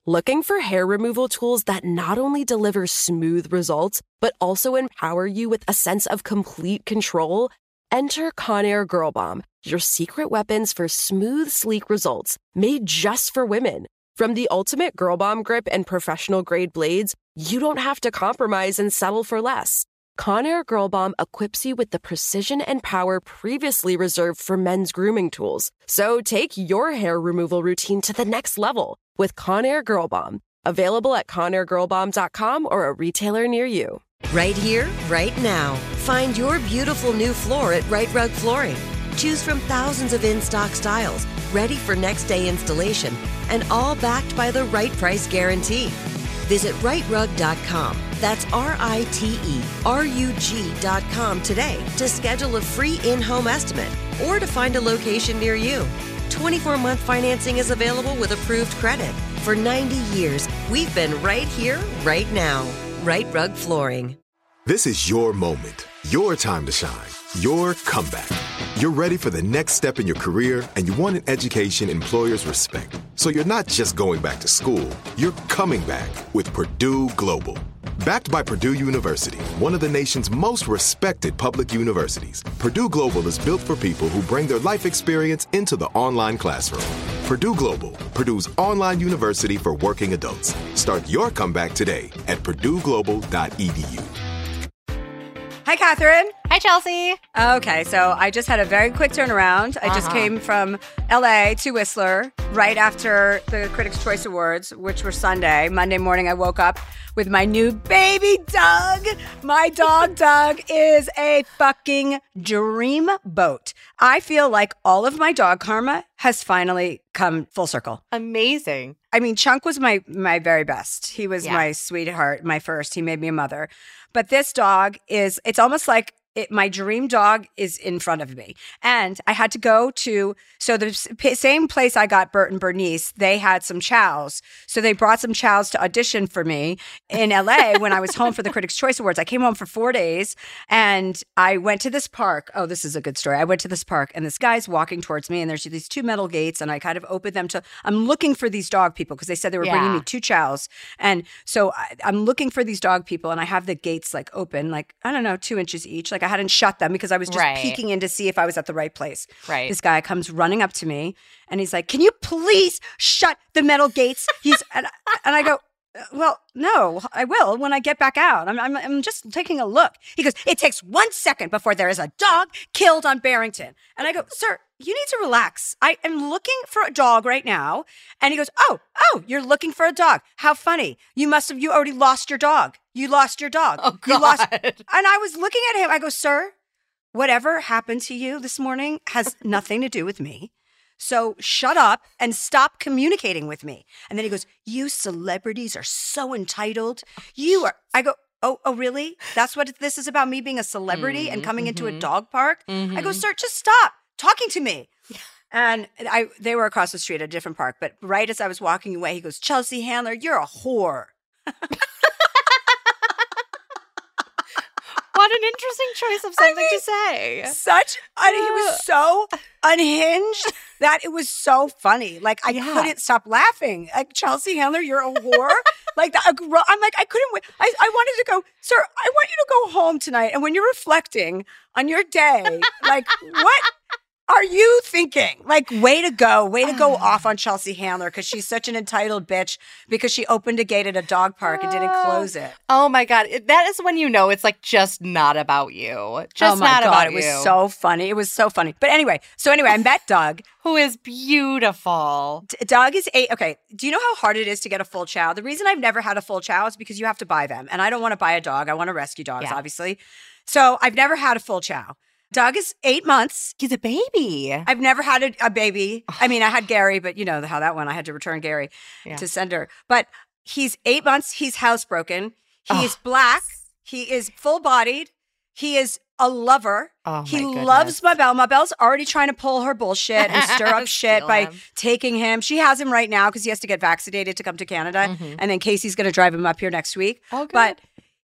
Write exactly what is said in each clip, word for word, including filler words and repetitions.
Looking for hair removal tools that not only deliver smooth results, but also empower you with a sense of complete control? Enter Conair Girl Bomb, your secret weapons for smooth, sleek results, made just for women. From the ultimate Girl Bomb grip and professional-grade blades, you don't have to compromise and settle for less. Conair Girl Bomb equips you with the precision and power previously reserved for men's grooming tools. So take your hair removal routine to the next level with Conair Girl Bomb. Available at conair girl bomb dot com or a retailer near you. Right here, right now. Find your beautiful new floor at Rite Rug Flooring. Choose from thousands of in-stock styles, ready for next day installation, and all backed by the right price guarantee. Visit rite rug dot com. That's R I T E R U G dot com today to schedule a free in-home estimate or to find a location near you. twenty-four month financing is available with approved credit. For ninety years, we've been right here, right now. Rite Rug Flooring. This is your moment, your time to shine, your comeback. You're ready for the next step in your career, and you want an education employers respect. So you're not just going back to school, you're coming back with Purdue Global. Backed by Purdue University, one of the nation's most respected public universities, Purdue Global is built for people who bring their life experience into the online classroom. Purdue Global, Purdue's online university for working adults. Start your comeback today at purdue global dot e d u. Hi, Catherine. Hi, Chelsea. Okay, so I just had a very quick turnaround. I just Uh-huh. came from L A to Whistler right after the Critics' Choice Awards, which were Sunday. Monday morning, I woke up with my new baby, Doug. My dog, Doug, is a fucking dream boat. I feel like all of my dog karma has finally come full circle. Amazing. I mean, Chunk was my my very best. He was Yeah. my sweetheart, my first. He made me a mother. But this dog is, it's almost like it, my dream dog is in front of me. And I had to go to, so the s- p- same place I got Bert and Bernice, they had some chows. So they brought some chows to audition for me in L A when I was home for the Critics' Choice Awards. I came home for four days and I went to this park. Oh, this is a good story. I went to this park and this guy's walking towards me and there's these two metal gates and I kind of opened them to, I'm looking for these dog people because they said they were bringing Yeah. me two chows. And so I, I'm looking for these dog people and I have the gates like open, like, I don't know, two inches each. Like I hadn't shut them because I was just Right. peeking in to see if I was at the right place. Right. This guy comes running up to me and he's like, can you please shut the metal gates? He's and, and I go, well, no, I will when I get back out. I'm, I'm, I'm just taking a look. He goes, it takes one second before there is a dog killed on Barrington. And I go, sir, you need to relax. I am looking for a dog right now. And he goes, oh, oh, you're looking for a dog. How funny. You must have, you already lost your dog. You lost your dog. Oh, You lost. God. And I was looking at him. I go, sir, whatever happened to you this morning has nothing to do with me. So shut up and stop communicating with me. And then he goes, you celebrities are so entitled. You are, I go, oh, oh, really? That's what this is about, me being a celebrity and coming into a dog park? I go, sir, just stop talking to me. And I, they were across the street at a different park. But right as I was walking away, he goes, Chelsea Handler, you're a whore. What an interesting choice of something to say. Such, I mean, he was so unhinged that it was so funny. Like, I Yeah. couldn't stop laughing. Like, Chelsea Handler, you're a whore. Like, the, a gro- I'm like, I couldn't wait. I, I wanted to go, sir, I want you to go home tonight. And when you're reflecting on your day, like, what are you thinking? Like, way to go. Way to go off on Chelsea Handler because she's such an entitled bitch because she opened a gate at a dog park and didn't close it. Oh my God. It- That is when you know it's like just not about you. Just oh my not God, about it was you. so funny. It was so funny. But anyway, so anyway, I met Doug. Who is beautiful. D- Doug is eight. Okay. Do you know how hard it is to get a full chow? The reason I've never had a full chow is because you have to buy them. And I don't want to buy a dog. I want to rescue dogs, Yeah. obviously. So I've never had a full chow. Doug is eight months. He's a baby. I've never had a, a baby. I mean, I had Gary, but you know how that went. I had to return Gary Yeah. to send her. But he's eight months. He's housebroken. He Oh. is black. He is full bodied. He is a lover. Oh, he my loves goodness. my Belle. My Belle's already trying to pull her bullshit and stir up shit Steal by him. taking him. She has him right now because he has to get vaccinated to come to Canada. And then Casey's going to drive him up here next week. Oh, good. But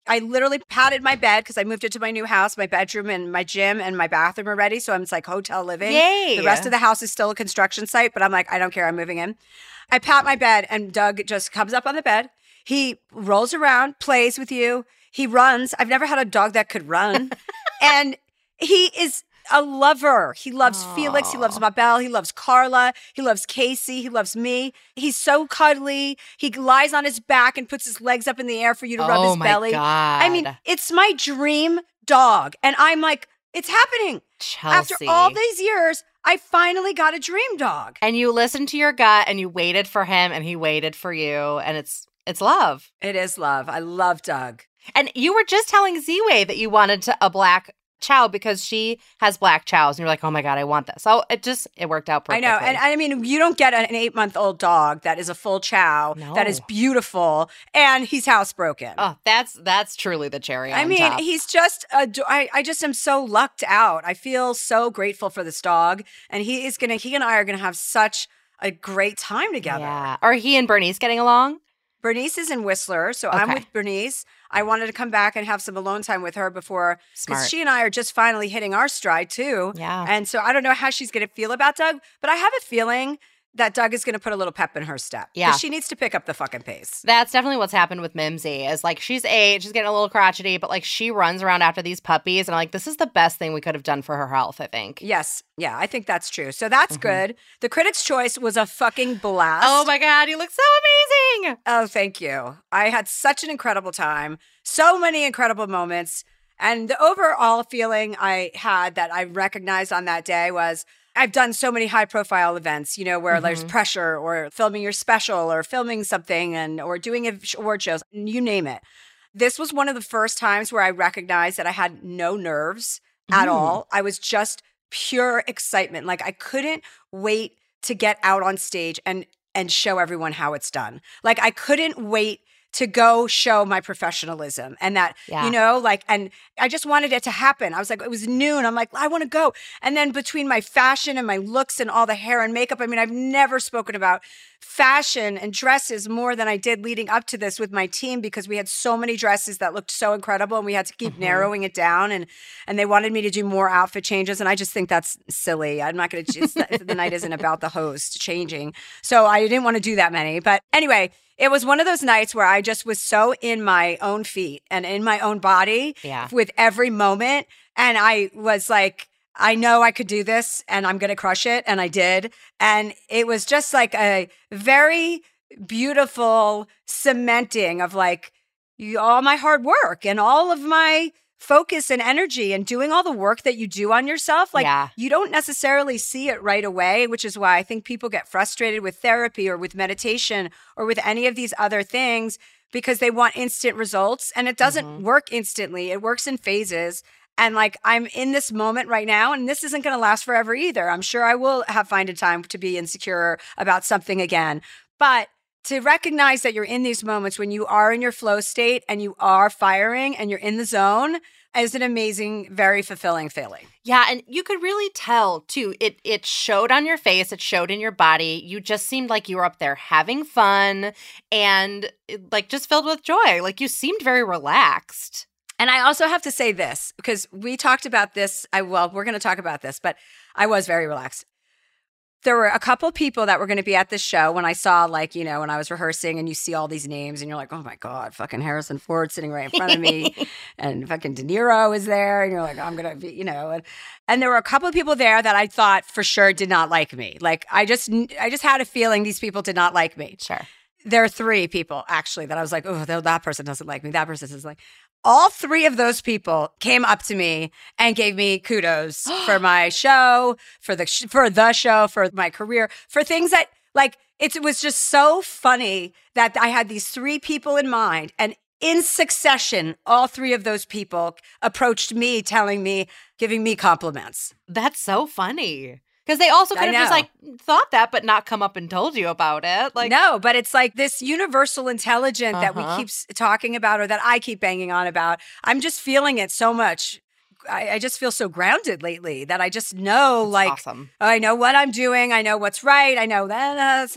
I literally patted my bed because I moved into my new house. My bedroom and my gym and my bathroom are ready. So I'm it's like hotel living. Yay. The rest of the house is still a construction site, but I'm like, I don't care. I'm moving in. I pat my bed and Doug just comes up on the bed. He rolls around, plays with you. He runs. I've never had a dog that could run. And he is a lover. He loves Aww. Felix. He loves Mabel. He loves Carla. He loves Casey. He loves me. He's so cuddly. He lies on his back and puts his legs up in the air for you to rub oh his my belly. God. I mean, it's my dream dog. And I'm like, it's happening. Chelsea. After all these years, I finally got a dream dog. And you listened to your gut and you waited for him and he waited for you. And it's it's love. It is love. I love Doug. And you were just telling Z-Way that you wanted to, a black chow because she has black chows. And you're like, oh my God, I want this. So it just, it worked out perfectly. I know. And I mean, you don't get an eight-month-old dog that is a full chow, no. that is beautiful, and he's housebroken. Oh, that's that's truly the cherry on I mean, top. he's just, a, I, I just am so lucked out. I feel so grateful for this dog. And he is going to, he and I are going to have such a great time together. Yeah. Are he and Bernice getting along? Bernice is in Whistler, so Okay. I'm with Bernice. I wanted to come back and have some alone time with her before, Smart. because she and I are just finally hitting our stride too. Yeah. And so I don't know how she's going to feel about Doug, but I have a feeling that Doug is going to put a little pep in her step. Yeah. Because she needs to pick up the fucking pace. That's definitely what's happened with Mimsy is like she's eight, she's getting a little crotchety, but like she runs around after these puppies and I'm like, this is the best thing we could have done for her health, I think. Yes. Yeah, I think that's true. So that's Mm-hmm. good. The Critics' Choice was a fucking blast. Oh my God, you look so amazing. Oh, thank you. I had such an incredible time. So many incredible moments. And the overall feeling I had that I recognized on that day was I've done so many high profile events, you know, where Mm-hmm. there's pressure or filming your special or filming something and or doing award shows, you name it. This was one of the first times where I recognized that I had no nerves at Mm. all. I was just pure excitement. Like I couldn't wait to get out on stage and and show everyone how it's done. Like I couldn't wait to go show my professionalism and that, Yeah. you know, like, and I just wanted it to happen. I was like, it was noon. I'm like, I want to go. And then between my fashion and my looks and all the hair and makeup, I mean, I've never spoken about fashion and dresses more than I did leading up to this with my team because we had so many dresses that looked so incredible and we had to keep Mhm. narrowing it down and and they wanted me to do more outfit changes and I just think that's silly. I'm not going to, the night isn't about the host changing. So I didn't want to do that many. But anyway, it was one of those nights where I just was so in my own feet and in my own body Yeah. with every moment. And I was like, I know I could do this and I'm going to crush it. And I did. And it was just like a very beautiful cementing of like you, all my hard work and all of my focus and energy and doing all the work that you do on yourself. Like Yeah. you don't necessarily see it right away, which is why I think people get frustrated with therapy or with meditation or with any of these other things because they want instant results and it doesn't Mhm. work instantly. It works in phases. And like I'm in this moment right now, and this isn't going to last forever either. I'm sure I will have find a time to be insecure about something again. But to recognize that you're in these moments when you are in your flow state and you are firing and you're in the zone is an amazing, very fulfilling feeling. Yeah, and you could really tell too. It it showed on your face, it showed in your body. You just seemed like you were up there having fun and like just filled with joy. Like you seemed very relaxed. And I also have to say this, because we talked about this. I well, we're going to talk about this, but I was very relaxed. There were a couple people that were going to be at this show when I saw, like, you know, when I was rehearsing and you see all these names and you're like, oh my God, fucking Harrison Ford sitting right in front of me and fucking De Niro is there. And you're like, I'm going to be, you know, and, and there were a couple of people there that I thought for sure did not like me. Like, I just, I just had a feeling these people did not like me. Sure. There are three people actually that I was like, oh, that person doesn't like me. That person doesn't like. All three of those people came up to me and gave me kudos for my show, for the sh- for the show, for my career, for things that like it's, it was just so funny that I had these three people in mind, and in succession, all three of those people approached me, telling me, giving me compliments. That's so funny. Because they also I could have just know. like thought that, but not come up and told you about it. Like No, but it's like this universal intelligence that we Uh-huh. keep s- talking about or that I keep banging on about. I'm just feeling it so much. I, I just feel so grounded lately that I just know, That's like, awesome. I know what I'm doing. I know what's right. I know that. Uh, so da-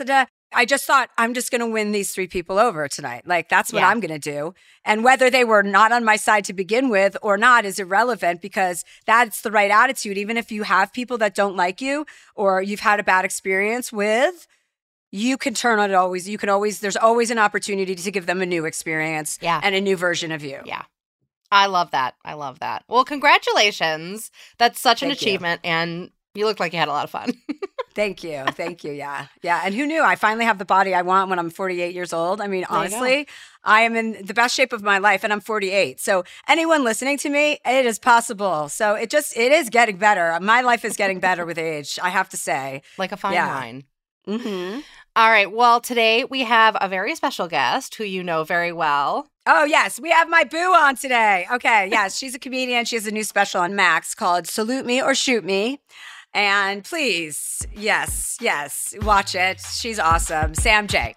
I just thought, I'm just going to win these three people over tonight. Like, that's what Yeah. I'm going to do. And whether they were not on my side to begin with or not is irrelevant, because that's the right attitude. Even if you have people that don't like you or you've had a bad experience with, you can turn on it always. You can always, there's always an opportunity to give them a new experience Yeah. and a new version of you. Yeah. I love that. I love that. Well, congratulations. That's such an Thank you. achievement. And you look like you had a lot of fun. Thank you. Thank you. Yeah. Yeah. And who knew I finally have the body I want when I'm forty-eight years old? I mean, There you go. honestly, I am in the best shape of my life and I'm forty-eight. So anyone listening to me, it is possible. So it just, it is getting better. My life is getting better with age, I have to say. Like a fine Yeah. wine. Mm-hmm. All right. Well, today we have a very special guest who you know very well. Oh, yes. We have my boo on today. Okay. Yes. She's a comedian. She has a new special on Max called Salute Me or Shoot Me. And please, yes, yes, watch it. She's awesome. Sam J.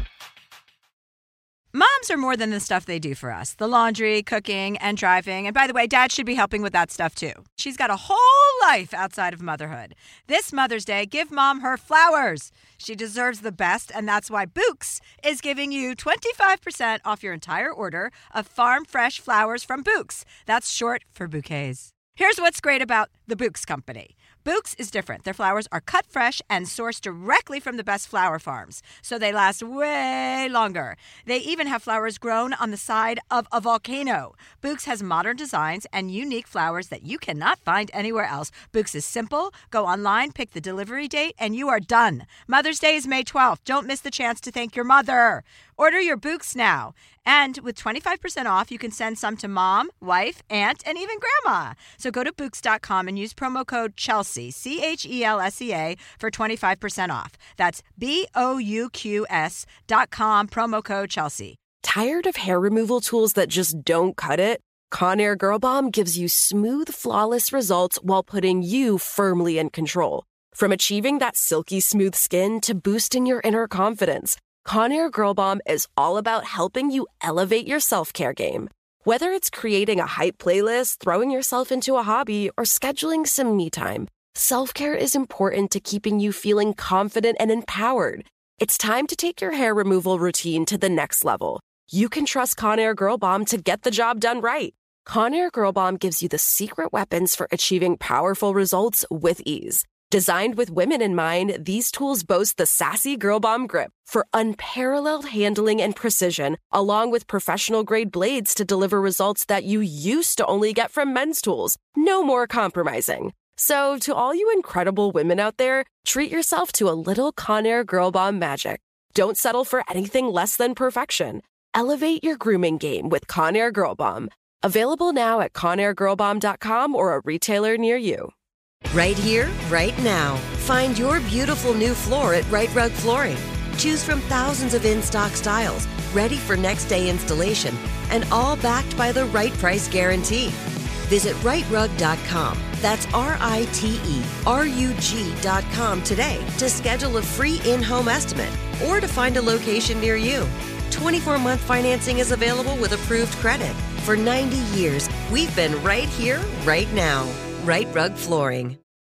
Moms are more than the stuff they do for us. The laundry, cooking, and driving. And by the way, Dad should be helping with that stuff too. She's got a whole life outside of motherhood. This Mother's Day, give Mom her flowers. She deserves the best, and that's why Bouqs is giving you twenty-five percent off your entire order of farm fresh flowers from Bouqs. That's short for bouquets. Here's what's great about the Bouqs Company. Bouqs is different. Their flowers are cut fresh and sourced directly from the best flower farms, so they last way longer. They even have flowers grown on the side of a volcano. Bouqs has modern designs and unique flowers that you cannot find anywhere else. Bouqs is simple. Go online, pick the delivery date, and you are done. Mother's Day is May twelfth. Don't miss the chance to thank your mother. Order your Bouqs now. And with twenty-five percent off, you can send some to mom, wife, aunt, and even grandma. So go to Bouqs dot com and use promo code Chelsea, C H E L S E A, for twenty-five percent off. That's B O U Q S dot com, promo code Chelsea. Tired of hair removal tools that just don't cut it? Conair Girl Bomb gives you smooth, flawless results while putting you firmly in control. From achieving that silky smooth skin to boosting your inner confidence, Conair Girl Bomb is all about helping you elevate your self-care game. Whether it's creating a hype playlist, throwing yourself into a hobby, or scheduling some me time, self-care is important to keeping you feeling confident and empowered. It's time to take your hair removal routine to the next level. You can trust Conair Girl Bomb to get the job done right. Conair Girl Bomb gives you the secret weapons for achieving powerful results with ease. Designed with women in mind, these tools boast the sassy Girl Bomb grip for unparalleled handling and precision, along with professional-grade blades to deliver results that you used to only get from men's tools. No more compromising. So, to all you incredible women out there, treat yourself to a little Conair Girl Bomb magic. Don't settle for anything less than perfection. Elevate your grooming game with Conair Girl Bomb. Available now at conair girl bomb dot com or a retailer near you. Right here, right now. Find your beautiful new floor at Right Rug Flooring. Choose from thousands of in-stock styles, ready for next day installation, and all backed by the right price guarantee. Visit right rug dot com. That's R I T E R U G dot com today to schedule a free in-home estimate or to find a location near you. twenty-four month financing is available with approved credit. For ninety years, we've been right here, right now. Right Rug Flooring.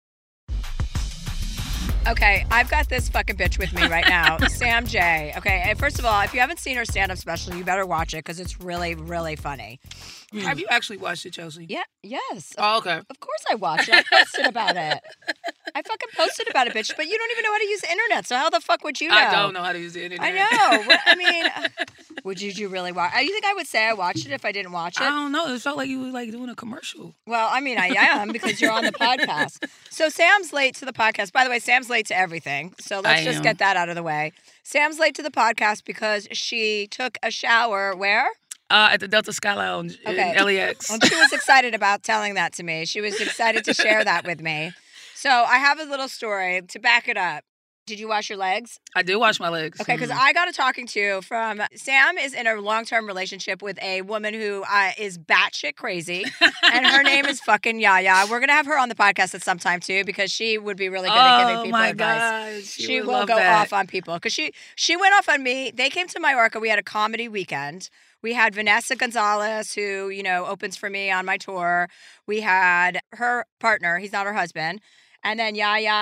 Okay, I've got this fucking bitch with me right now, Sam J. Okay, and first of all, if you haven't seen her stand-up special, you better watch it because it's really, really funny. Have you actually watched it, Chelsea? Yeah, yes. Oh, okay. Of course I watched it. I posted about it. I fucking posted about it, bitch. But you don't even know how to use the internet, so how the fuck would you know? I don't know how to use the internet. I know. What- I mean, would you, you really watch? You think I would say I watched it if I didn't watch it? I don't know. It felt like you were like doing a commercial. Well, I mean, I am because you're on the podcast. So Sam's late to the podcast. By the way, Sam's late to everything. So let's I just am. get that out of the way. Sam's late to the podcast because she took a shower where? Uh, at the Delta Sky Lounge Okay. in L A X. Well, she was excited about telling that to me. She was excited to share that with me. So I have a little story to back it up. Did you wash your legs? I did wash my legs. Okay, because I got a talking to from Sam is in a long-term relationship with a woman who uh, is batshit crazy, and her name is fucking Yaya. We're gonna have her on the podcast at some time too because she would be really good at giving Oh people my advice. God. She, She would will love go that. off on people because she she went off on me. They came to Mallorca. We had a comedy weekend. We had Vanessa Gonzalez, who you know opens for me on my tour. We had her partner. He's not her husband. And then Yaya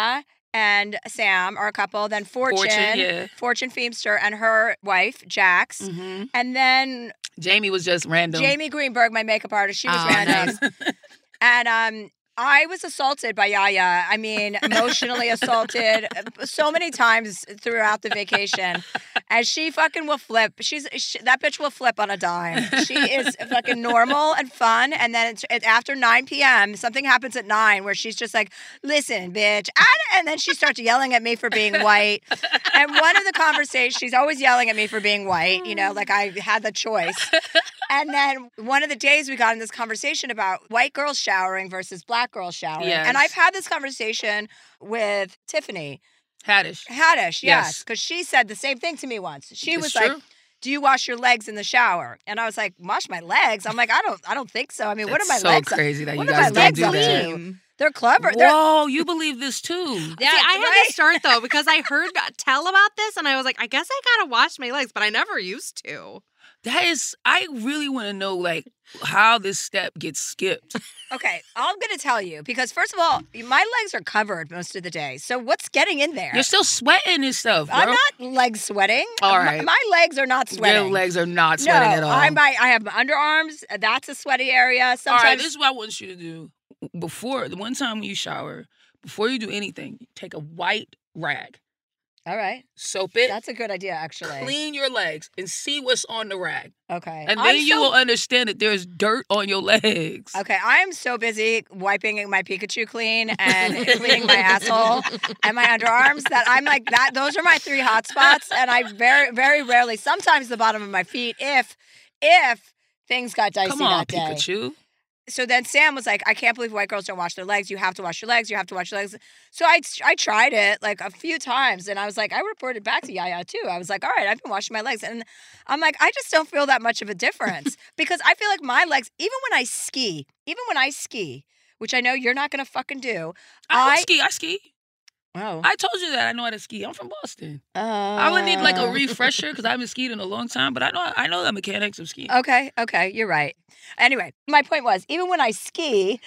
and Sam are a couple. Then Fortune, Fortune, yeah. Fortune Feimster and her wife, Jax. Mm-hmm. And then Jamie was just random. Jamie Greenberg, my makeup artist, she was Oh, random. nice. And um, I was assaulted by Yaya. I mean, emotionally assaulted so many times throughout the vacation. And she fucking will flip. She's she, that bitch will flip on a dime. She is fucking normal and fun. And then it's, it's after nine p.m., something happens at nine where she's just like, listen, bitch. And then she starts yelling at me for being white. And one of the conversations, she's always yelling at me for being white, you know, like I had the choice. And then one of the days we got in this conversation about white girls showering versus black girls showering. Yes. And I've had this conversation with Tiffany Haddish. Haddish, yes, Yes. because she said the same thing to me once. She It's was true. like, "Do you wash your legs in the shower?" And I was like, "Wash my legs?" I'm like, "I don't, I don't think so. I mean, what are That's my so legs? crazy that what you are my guys legs don't up do that. to? They're clever. They're, Whoa, you believe this too? yeah, See, I had right? to start though because I heard tell about this and I was like, I guess I gotta wash my legs, but I never used to. That is, I really want to know, like, how this step gets skipped. Okay, I'm going to tell you because first of all, my legs are covered most of the day. So what's getting in there? You're still sweating and stuff, girl. I'm not leg sweating. All My- right. My, legs are not sweating. Your legs are not sweating no, at all. I might. I have my underarms. That's a sweaty area. All Sometimes. right, this is what I want you to do. Before, the one time when you shower, before you do anything, take a white rag, All right. soap it, That's a good idea, actually. clean your legs, and see what's on the rag. Okay. And I'm then you so- will understand that there's dirt on your legs. Okay, I am so busy wiping my Pikachu clean and cleaning my asshole and my underarms that I'm like that. Those are my three hot spots, and I very, very rarely, sometimes the bottom of my feet, if, if things got dicey Come on, that day. Pikachu. So then Sam was like, I can't believe white girls don't wash their legs. You have to wash your legs. You have to wash your legs. So I, I tried it like a few times and I was like, I reported back to Yaya too. I was like, all right, I've been washing my legs. And I'm like, I just don't feel that much of a difference because I feel like my legs, even when I ski, even when I ski, which I know you're not going to fucking do. I, I ski. I ski. Oh. I told you that I know how to ski. I'm from Boston. Uh, I would need like a refresher because I haven't skied in a long time, but I know I know the mechanics of skiing. Okay, okay, you're right. Anyway, my point was, even when I ski,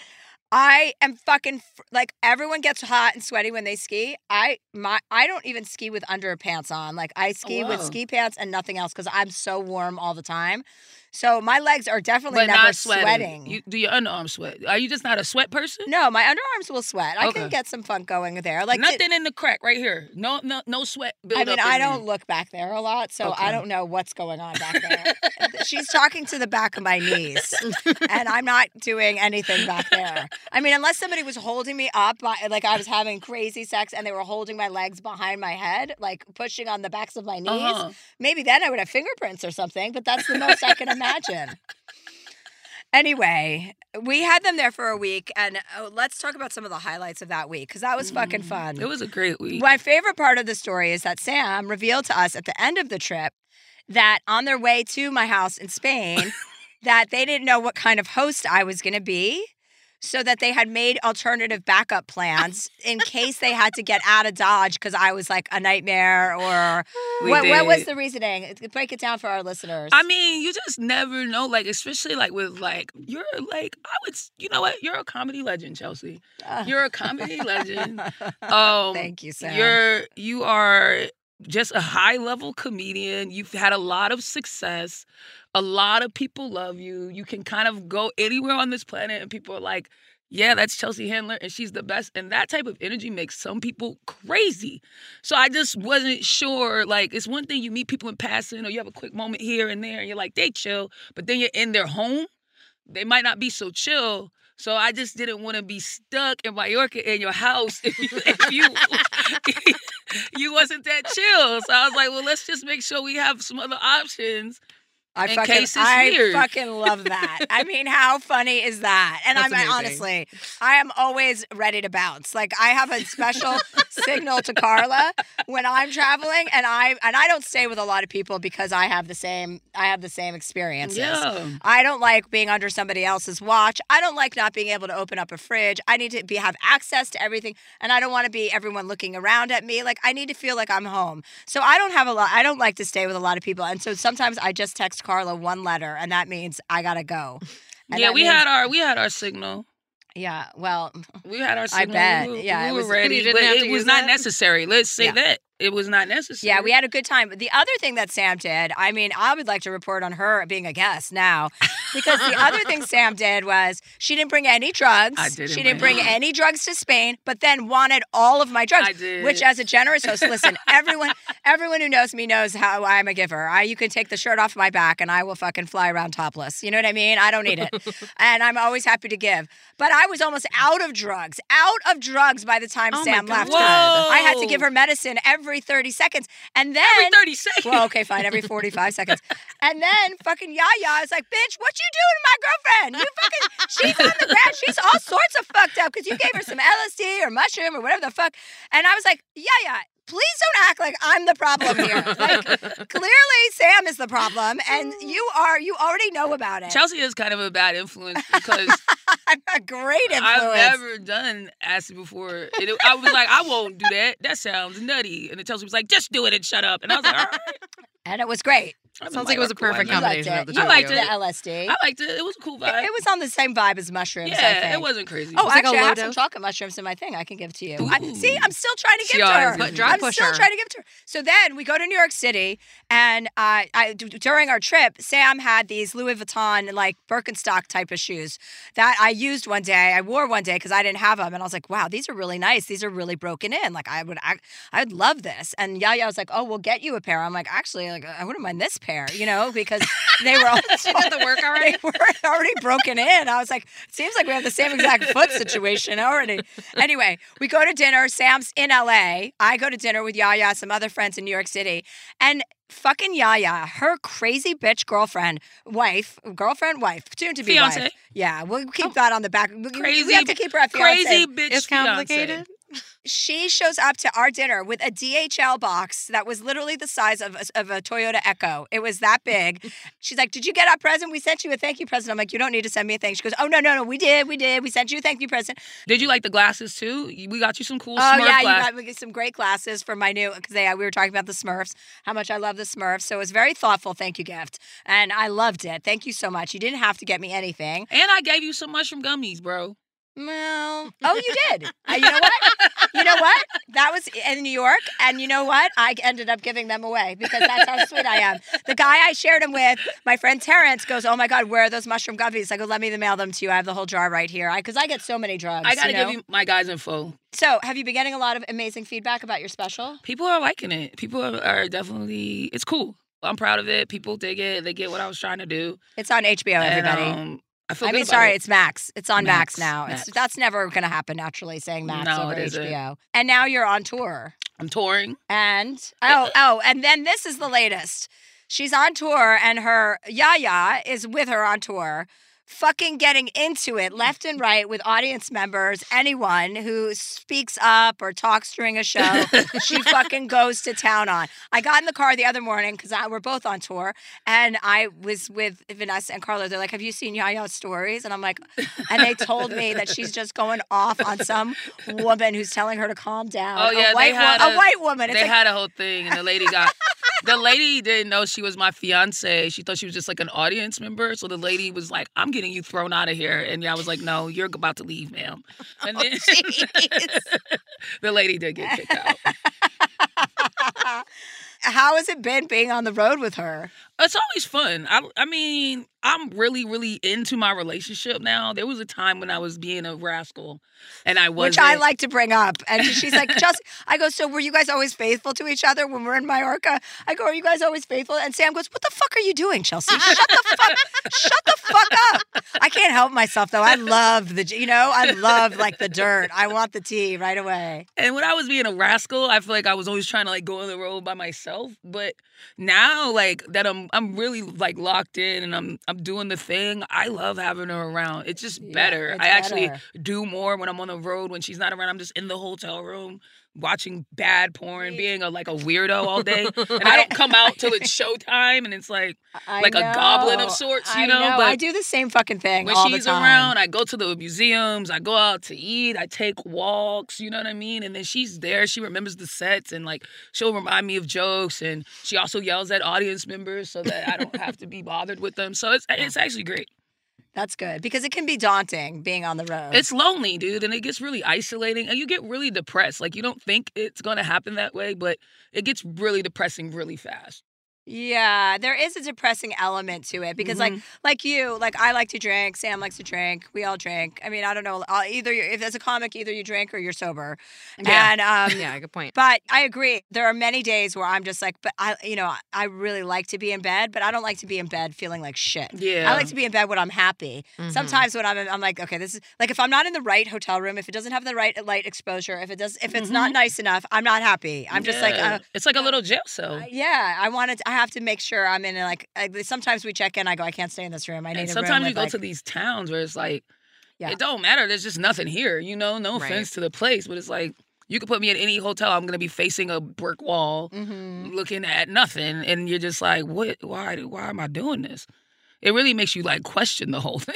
I am fucking fr- like everyone gets hot and sweaty when they ski. I my I don't even ski with underpants on. Like I ski with Whoa. ski pants and nothing else because I'm so warm all the time. So my legs are definitely But never not sweating. sweating. You, do your underarms sweat? Are you just not a sweat person? No, my underarms will sweat. I can Okay. get some funk going there. Like Nothing in the crack right here. No, no, no sweat. Build I mean, up in I there. don't look back there a lot, so I Okay. don't know what's going on back there. She's talking to the back of my knees, and I'm not doing anything back there. I mean, unless somebody was holding me up, by, like I was having crazy sex, and they were holding my legs behind my head, like pushing on the backs of my knees, Uh-huh. maybe then I would have fingerprints or something, but that's the most I can imagine. Anyway, we had them there for a week, and oh, let's talk about some of the highlights of that week, because that was fucking fun. It was a great week. My favorite part of the story is that Sam revealed to us at the end of the trip that on their way to my house in Spain, that they didn't know what kind of host I was going to be, so that they had made alternative backup plans in case they had to get out of Dodge because I was like a nightmare or We what, what was did. the reasoning? Break it down for our listeners. I mean, you just never know. Like, especially like with like you're like I would. You know what? You're a comedy legend, Chelsea. You're a comedy legend. Um, Thank you, Sam. You're you are just a high level comedian. You've had a lot of success. A lot of people love you. You can kind of go anywhere on this planet and people are like, yeah, that's Chelsea Handler and she's the best. And that type of energy makes some people crazy. So I just wasn't sure. Like, it's one thing you meet people in passing or you have a quick moment here and there and you're like, they chill. But then you're in their home. They might not be so chill. So I just didn't want to be stuck in Mallorca in your house if you, if you, you wasn't that chill. So I was like, well, let's just make sure we have some other options. I in fucking, case it's I weird. fucking love that. I mean, how funny is that? And That's I'm amazing. honestly, I am always ready to bounce. Like I have a special signal to Carla when I'm traveling, and I and I don't stay with a lot of people because I have the same I have the same experiences. Yeah. I don't like being under somebody else's watch. I don't like not being able to open up a fridge. I need to be have access to everything, and I don't want to be everyone looking around at me. Like I need to feel like I'm home. So I don't have a lot. I don't like to stay with a lot of people, and so sometimes I just text Carla one letter, and that means I gotta go. And Yeah, that we means- had our we had our signal. Yeah, well, We had our I signal. bet. We were, Yeah, we it were was- ready, You didn't but have it to was use not that? necessary. Let's say Yeah. that. It was not necessary. yeah, we had a good time. The other thing that Sam did, I mean, I would like to report on her being a guest now, because the other thing Sam did was she didn't bring any drugs. I didn't She didn't bring bring any. any drugs to Spain, but then wanted all of my drugs. I did. Which, as a generous host, listen, everyone, everyone who knows me knows how I'm a giver. I, you can take the shirt off my back, and I will fucking fly around topless. You know what I mean? I don't need it, and I'm always happy to give. But I was almost out of drugs, out of drugs by the time Oh my Sam God. left. Whoa. I had to give her medicine every thirty seconds, and then Every thirty seconds. well, okay, fine, every forty-five seconds. And then fucking Yaya is like, bitch, what you doing to my girlfriend? You fucking, she's on the ground. She's all sorts of fucked up because you gave her some L S D or mushroom or whatever the fuck. And I was like, Yaya, please don't act like I'm the problem here. Like, clearly Sam is the problem, and you are, you already know about it. Chelsea is kind of a bad influence because I'm a great influence. I've never done acid before. And it, I was like, I won't do that. That sounds nutty. And then Chelsea was like, just do it and shut up. And I was like, all right. And it was great. I mean, Sounds like it was a cool. I perfect liked You liked combination it. of the You two of liked you. the L S D. I liked it. It was a cool vibe. It, it was on the same vibe as mushrooms, I yeah, think. it wasn't crazy. Oh, was like a actually, I low have some dose? chocolate mushrooms in my thing. I can give to you. I, Ooh. see, I'm still trying to She give to her. always But drug I'm pusher. still trying to give to her. So then we go to New York City, and uh, I, d- during our trip, Sam had these Louis Vuitton, like Birkenstock type of shoes that I used one day. I wore one day because I didn't have them, and I was like, wow, these are really nice. These are really broken in. Like I would, I, I would love this. And Yaya was like, oh, we'll get you a pair. I'm like, actually, like I wouldn't mind this pair, you know, because they were all She did the work already? they were already broken in. I was like, it seems like we have the same exact foot situation already. Anyway, we go to dinner. Sam's in L A. I go to dinner with Yaya, some other friends in New York City. And fucking Yaya, her crazy bitch girlfriend, wife, girlfriend, wife, soon to be Fiancé. wife. Yeah, we'll keep that on the back. We- Crazy, we have to keep her at fiancé. crazy bitch. It's complicated. She shows up to our dinner with a D H L box that was literally the size of a, of a Toyota Echo. It was that big. She's like, did you get our present? We sent you a thank you present. I'm like, you don't need to send me a thank. She goes, oh, no, no, no, we did, we did. We sent you a thank you present. Did you like the glasses too? We got you some cool Oh, Smurf yeah, you glasses. got me some great glasses for my new, because we were talking about the Smurfs, how much I love the Smurfs. So it was a very thoughtful thank you gift. And I loved it. Thank you so much. You didn't have to get me anything. And I gave you some mushroom gummies, bro. Well, oh, you did. Uh, you know what? You know what? That was in New York, and you know what? I ended up giving them away because that's how sweet I am. The guy I shared them with, my friend Terrence, goes, "Oh my God, where are those mushroom gummies?" I go, "Let me mail them to you. I have the whole jar right here." I because I get so many drugs. I gotta you know? give you my guys' info. So, have you been getting a lot of amazing feedback about your special? People are liking it. People are, are definitely. It's cool. I'm proud of it. People dig it. They get what I was trying to do. It's on H B O, And, everybody. um, I feel I good mean, about sorry, it. it's Max. It's on Max, Max, now. Max. It's that's never going to happen naturally. Saying Max No, over it isn't. H B O, and now you're on tour. I'm touring. And oh, oh, and then this is the latest. She's on tour, and her Yaya is with her on tour, fucking getting into it left and right with audience members. Anyone who speaks up or talks during a show, she fucking goes to town on. I got in the car the other morning because we're both on tour, and I was with Vanessa and Carla. They're like, "Have you seen Yaya's stories?" And I'm like, and they told me that she's just going off on some woman who's telling her to calm down. Oh, yeah, a white, they had wo- a- a white woman. It's They like, had a whole thing, and the lady got. The lady didn't know she was my fiance. She thought she was just like an audience member. So the lady was like, "I'm getting you thrown out of here," and yeah, I was like, "No, you're about to leave, ma'am." And then the lady did get kicked out. How has it been being on the road with her? It's always fun. I, I mean, I'm really, really into my relationship now. There was a time when I was being a rascal, and I wasn't. Which I like to bring up. And she's like, just, I go, so were you guys always faithful to each other when we're in Mallorca? I go, are you guys always faithful? And Sam goes, what the fuck are you doing, Chelsea? Shut the fuck, shut the fuck up. I can't help myself, though. I love the, you know, I love like the dirt. I want the tea right away. And when I was being a rascal, I feel like I was always trying to like go on the road by myself. But now, like that, I'm I'm really like locked in, and I'm I'm doing the thing. I love having her around. It's just Yeah, better. it's I actually better. do more when I'm on the road. When she's not around, I'm just in the hotel room watching bad porn, being a like a weirdo all day, and I don't come out till it's showtime, and it's like I like a goblin know. of sorts, you I know. know. But I do the same fucking thing when all she's the time. around, I go to the museums, I go out to eat, I take walks, you know what I mean? And then she's there, she remembers the sets, and like she'll remind me of jokes, and she also yells at audience members so that I don't have to be bothered with them. So it's it's actually great. That's good because it can be daunting being on the road. It's lonely, dude, and it gets really isolating, and you get really depressed. Like, you don't think it's going to happen that way, but it gets really depressing really fast. Yeah, there is a depressing element to it because, Mhm. like, like you, like I like to drink. Sam likes to drink. We all drink. I mean, I don't know. I'll either you if as a comic, either you drink or you're sober. Yeah. And um, Yeah, good point. but I agree. There are many days where I'm just like, but I, you know, I really like to be in bed, but I don't like to be in bed feeling like shit. Yeah. I like to be in bed when I'm happy. Mhm. Sometimes when I'm, I'm like, okay, this is like if I'm not in the right hotel room, if it doesn't have the right light exposure, if it does, if it's not nice enough, I'm not happy. I'm just like, Yeah. uh, it's like a little jail cell. uh, yeah, I wanted. To, I have to make sure I'm in. A, like I, sometimes we check in. I go, I can't stay in this room. I need And a sometimes room you with, go like, to these towns where it's like, Yeah. it don't matter. There's just nothing here, you know? No Right. offense to the place, but it's like, you could put me in any hotel. I'm going to be facing a brick wall, Mhm. looking at nothing. And you're just like, what? Why, why am I doing this? It really makes you like question the whole thing.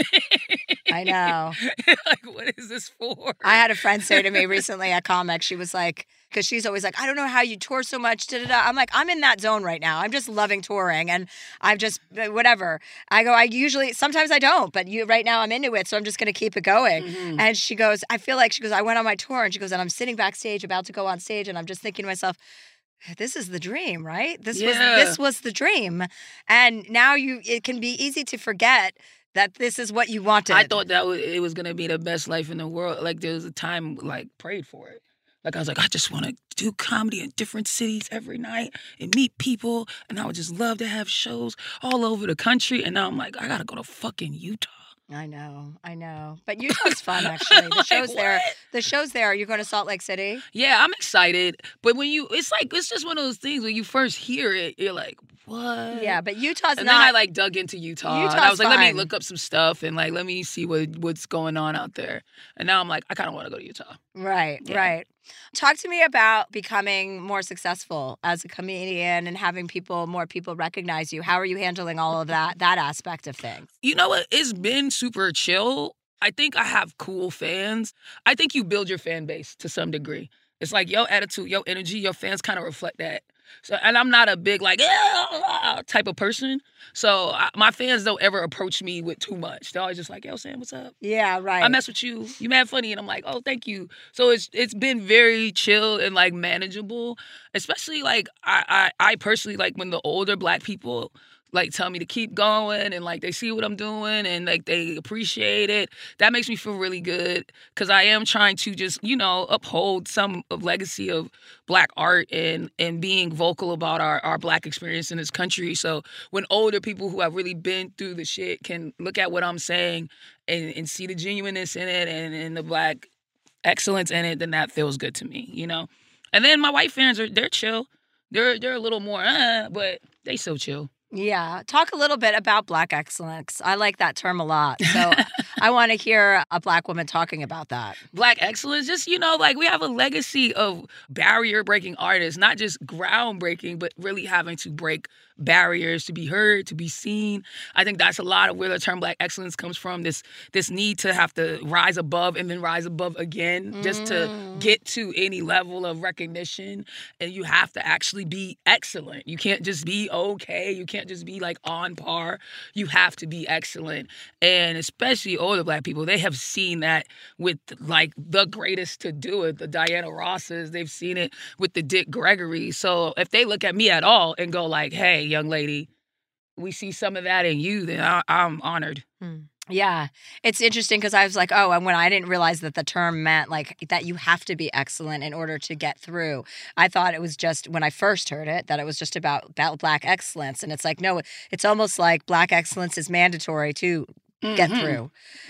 I know. Like, what is this for? I had a friend say to me recently at Comic, she was like, because she's always like, I don't know how you tour so much. Da, da, da. I'm like, I'm in that zone right now. I'm just loving touring, and I'm just uh, whatever. I go, I usually, sometimes I don't, but you right now I'm into it, so I'm just going to keep it going. Mhm. And she goes, I feel like, she goes, I went on my tour, and she goes, and I'm sitting backstage about to go on stage, and I'm just thinking to myself, this is the dream, right? This Yeah. was this was the dream. And now you it can be easy to forget that this is what you wanted. I thought that was, it was gonna be the best life in the world. Like there was a time like prayed for it. Like I was like, I just want to do comedy in different cities every night and meet people, and I would just love to have shows all over the country. And now I'm like, I gotta go to fucking Utah. I know, I know. But Utah's fun actually. The Like, shows there. what? The shows there. You're going to Salt Lake City? Yeah, I'm excited. But when you, it's like it's just one of those things when you first hear it, you're like, what? Yeah, but Utah's And not then I like dug into Utah. and I Utah's was like, let me fine. look up some stuff and like let me see what what's going on out there. And now I'm like, I kind of want to go to Utah. Right, Yeah. right. Talk to me about becoming more successful as a comedian and having people, more people recognize you. How are you handling all of that, that aspect of things? You know what? It's been super chill. I think I have cool fans. I think you build your fan base to some degree. It's like your attitude, your energy, your fans kind of reflect that. So, and I'm not a big like "Ah," type of person. So I, my fans don't ever approach me with too much. They're always just like, "Yo, Sam, what's up? Yeah, right. I mess with you. You mad funny," and I'm like, "Oh, thank you." So it's it's been very chill and like manageable. Especially like I I, I personally like when the older Black people like tell me to keep going and like they see what I'm doing and like they appreciate it. That makes me feel really good because I am trying to just, you know, uphold some of legacy of Black art and and being vocal about our, our Black experience in this country. So when older people who have really been through the shit can look at what I'm saying and, and see the genuineness in it and, and the Black excellence in it, then that feels good to me, you know? And then my white fans are, they're chill. They're, they're a little more, uh, but they so chill. Yeah. Talk a little bit about Black excellence. I like that term a lot. So I want to hear a Black woman talking about that. Black excellence, just, you know, like we have a legacy of barrier breaking artists, not just groundbreaking, but really having to break barriers to be heard, to be seen. I think that's a lot of where the term Black excellence comes from, this this need to have to rise above and then rise above again just to get to any level of recognition. And you have to actually be excellent. You can't just be okay. You can't just be like on par. You have to be excellent. And especially older Black people, they have seen that with like the greatest to do it, the Diana Rosses. They've seen it with the Dick Gregory. So if they look at me at all and go like, hey, young lady, we see some of that in you, then I, I'm honored. Yeah. It's interesting because I was like, oh, and when I didn't realize that the term meant like that you have to be excellent in order to get through. I thought it was just, when I first heard it, that it was just about, about Black excellence. And it's like, no, it's almost like Black excellence is mandatory to get Mhm. through.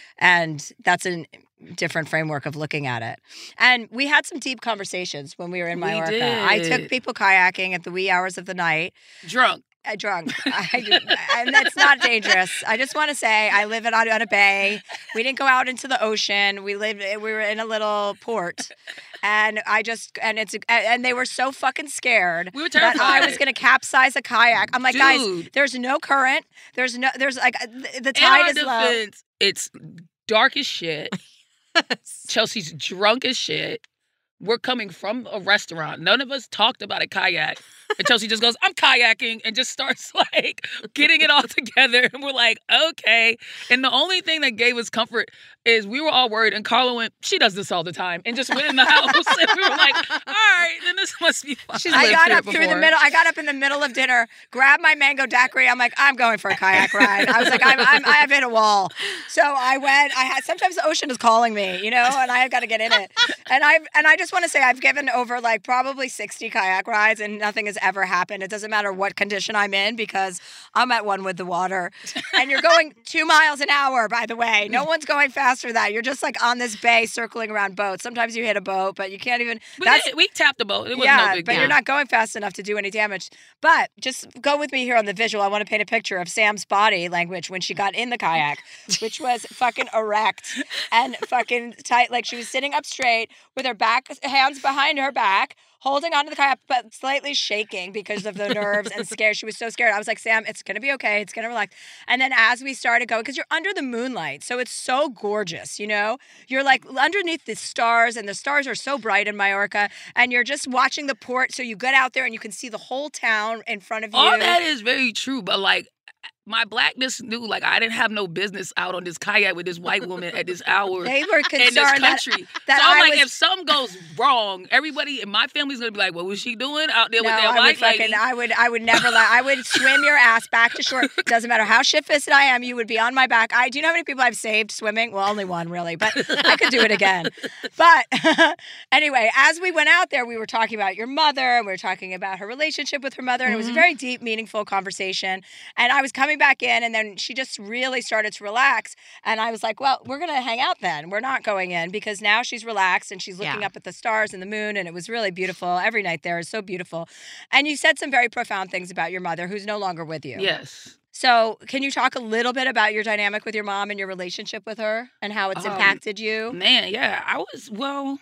And that's a different framework of looking at it. And we had some deep conversations when we were in We Mallorca. I took did. people kayaking at the wee hours of the night. Drunk. I drunk. I, and that's not dangerous. I just want to say I live in, on, on a bay. We didn't go out into the ocean. We lived. We were in a little port, and I just and it's and they were so fucking scared We were that I terrified. was going to capsize a kayak. I'm like, guys, Dude. there's no current. There's no. There's like the, the tide is In low. our defense, it's dark as shit. Chelsea's drunk as shit. We're coming from a restaurant. None of us talked about a kayak. And Chelsea just goes, I'm kayaking, and just starts like getting it all together. And we're like, okay. And the only thing that gave us comfort is we were all worried. And Carla went, she does this all the time. And just went in the house. And we were like, all right, then this must be fun. She's I got up through the middle. I got up in the middle of dinner, grabbed my mango daiquiri. I'm like, I'm going for a kayak ride. I was like, I'm, I'm, I've hit a wall. So I went. I had sometimes the ocean is calling me, you know, and I've got to get in it. And I and I just want to say I've given over like probably sixty kayak rides, and nothing has ever happened. It doesn't matter what condition I'm in because I'm at one with the water. And you're going two miles an hour, by the way. No one's going faster than that. You're just like on this bay circling around boats. Sometimes you hit a boat, but you can't even. We, that's, did, we tapped the boat. It was yeah, no big but deal. you're not going fast enough to do any damage. But just go with me here on the visual. I want to paint a picture of Sam's body language when she got in the kayak, which was fucking erect and fucking tight. Like she was sitting up straight with her back, hands behind her back, holding onto the kayak, but slightly shaking because of the nerves and scared. She was so scared. I was like, Sam, it's going to be okay. It's going to relax. And then as we started going, because you're under the moonlight, so it's so gorgeous, you know? You're like underneath the stars, and the stars are so bright in Majorca, and you're just watching the port, so you get out there and you can see the whole town in front of you. All that is very true, but like, my blackness knew, like, I didn't have no business out on this kayak with this white woman at this hour. They were concerned in this country. that, that so I'm I like, was... if something goes wrong, everybody in my family's gonna be like, "What was she doing out there no, with that I white would fucking, lady?" I would, I would never let. I would swim your ass back to shore. Doesn't matter how shit-fisted I am, you would be on my back. I do you know how many people I've saved swimming? Well, only one really, but I could do it again. But anyway, as we went out there, we were talking about your mother, and we were talking about her relationship with her mother, and mm-hmm. it was a very deep, meaningful conversation. And I was coming back in, and then she just really started to relax. And I was like, well, we're going to hang out then. We're not going in because now she's relaxed and she's looking yeah. up at the stars and the moon. And it was really beautiful. Every night there is so beautiful. And you said some very profound things about your mother who's no longer with you. Yes. So can you talk a little bit about your dynamic with your mom and your relationship with her and how it's um, impacted you? Man, yeah. I was, well,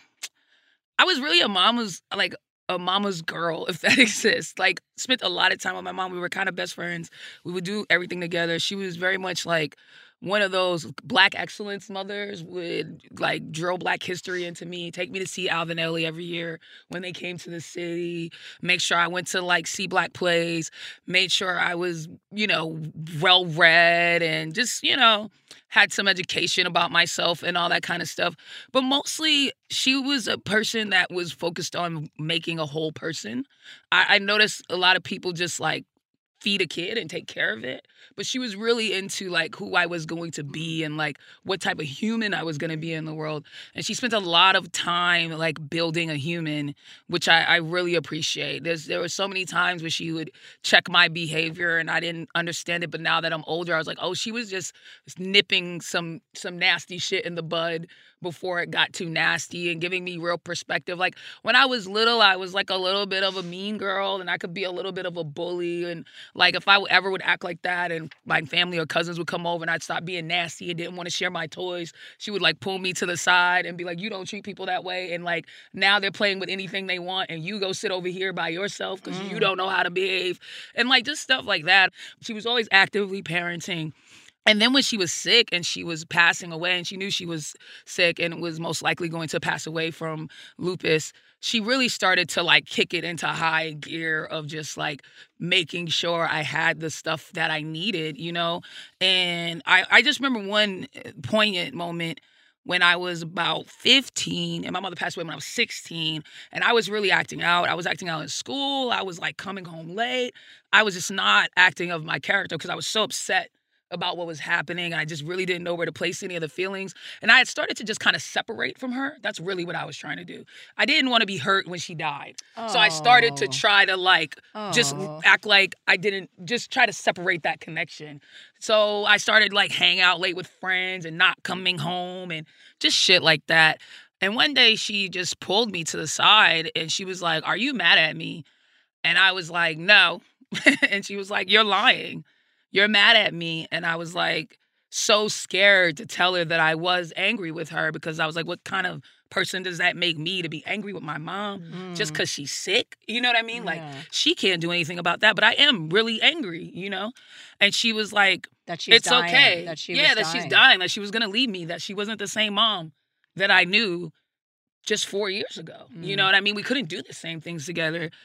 I was really a mama's, like, a mama's girl, if that exists. Like, spent a lot of time with my mom. We were kind of best friends. We would do everything together. She was very much like one of those Black excellence mothers, would like drill Black history into me, take me to see Alvin Ailey every year when they came to the city, make sure I went to like see Black plays, made sure I was, you know, well read and just, you know, had some education about myself and all that kind of stuff. But mostly she was a person that was focused on making a whole person. I, I noticed a lot of people just like feed a kid and take care of it. But she was really into like who I was going to be and like what type of human I was going to be in the world. And she spent a lot of time like building a human, which I, I really appreciate. There's, there were so many times where she would check my behavior and I didn't understand it. But now that I'm older, I was like, oh, she was just nipping some some nasty shit in the bud before it got too nasty and giving me real perspective. Like when I was little, I was like a little bit of a mean girl and I could be a little bit of a bully. And like if I ever would act like that and my family or cousins would come over and I'd stop being nasty and didn't want to share my toys, she would like pull me to the side and be like, you don't treat people that way. And like now they're playing with anything they want and you go sit over here by yourself because mm. you don't know how to behave. And like just stuff like that. She was always actively parenting. And then when she was sick and she was passing away and she knew she was sick and was most likely going to pass away from lupus, she really started to like kick it into high gear of just like making sure I had the stuff that I needed, you know? And I, I just remember one poignant moment when I was about fifteen and my mother passed away when I was sixteen and I was really acting out. I was acting out in school. I was like coming home late. I was just not acting of my character because I was so upset about what was happening. And I just really didn't know where to place any of the feelings. And I had started to just kind of separate from her. That's really what I was trying to do. I didn't want to be hurt when she died. Oh. So I started to try to like, oh. just act like I didn't, just try to separate that connection. So I started like hang out late with friends and not coming home and just shit like that. And one day she just pulled me to the side and she was like, are you mad at me? And I was like, no. And she was like, you're lying. You're mad at me. And I was like so scared to tell her that I was angry with her because I was like, what kind of person does that make me to be angry with my mom mm. just because she's sick? You know what I mean? Yeah. Like she can't do anything about that, but I am really angry, you know? And she was like, that she's it's dying, okay. That she yeah, was that dying. she's dying. That she was going to leave me, that she wasn't the same mom that I knew just four years ago. Mm. You know what I mean? We couldn't do the same things together.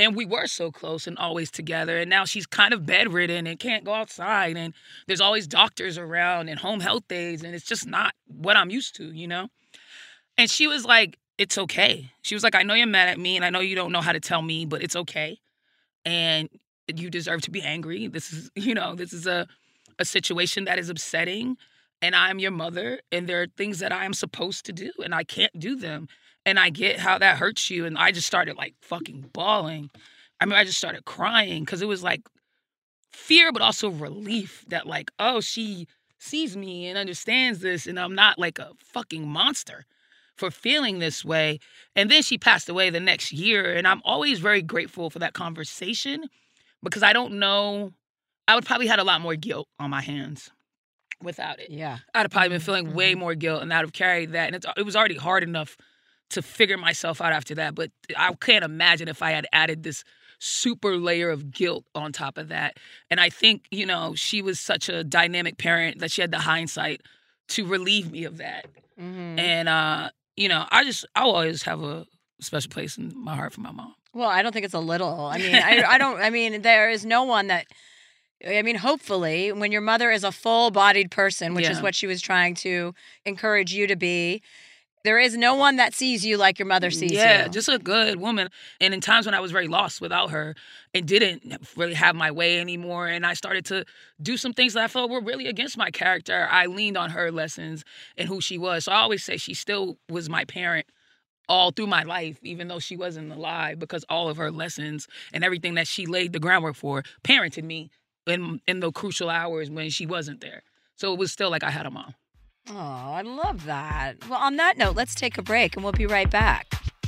And we were so close and always together. And now she's kind of bedridden and can't go outside. And there's always doctors around and home health days. And it's just not what I'm used to, you know? And she was like, it's okay. She was like, I know you're mad at me and I know you don't know how to tell me, but it's okay. And you deserve to be angry. This is, you know, this is a, a situation that is upsetting. And I'm your mother. And there are things that I am supposed to do and I can't do them. And I get how that hurts you. And I just started like fucking bawling. I mean, I just started crying because it was like fear, but also relief that like, oh, she sees me and understands this. And I'm not like a fucking monster for feeling this way. And then she passed away the next year. And I'm always very grateful for that conversation because I don't know, I would probably had a lot more guilt on my hands without it. Yeah. I'd have probably been feeling way more guilt and I'd have carried that. And it's, it was already hard enough to figure myself out after that. But I can't imagine if I had added this super layer of guilt on top of that. And I think, you know, she was such a dynamic parent that she had the hindsight to relieve me of that. Mm-hmm. And, uh, you know, I just, I'll always have a special place in my heart for my mom. Well, I don't think it's a little. I mean, I, I don't, I mean, there is no one that, I mean, hopefully, when your mother is a full-bodied person, which yeah. is what she was trying to encourage you to be, there is no one that sees you like your mother sees yeah, you. Yeah, just just a good woman. And in times when I was very lost without her and didn't really have my way anymore, and I started to do some things that I felt were really against my character, I leaned on her lessons and who she was. So I always say she still was my parent all through my life, even though she wasn't alive, because all of her lessons and everything that she laid the groundwork for parented me in, in the crucial hours when she wasn't there. So it was still like I had a mom. Oh, I love that. Well, on that note, let's take a break and we'll be right back.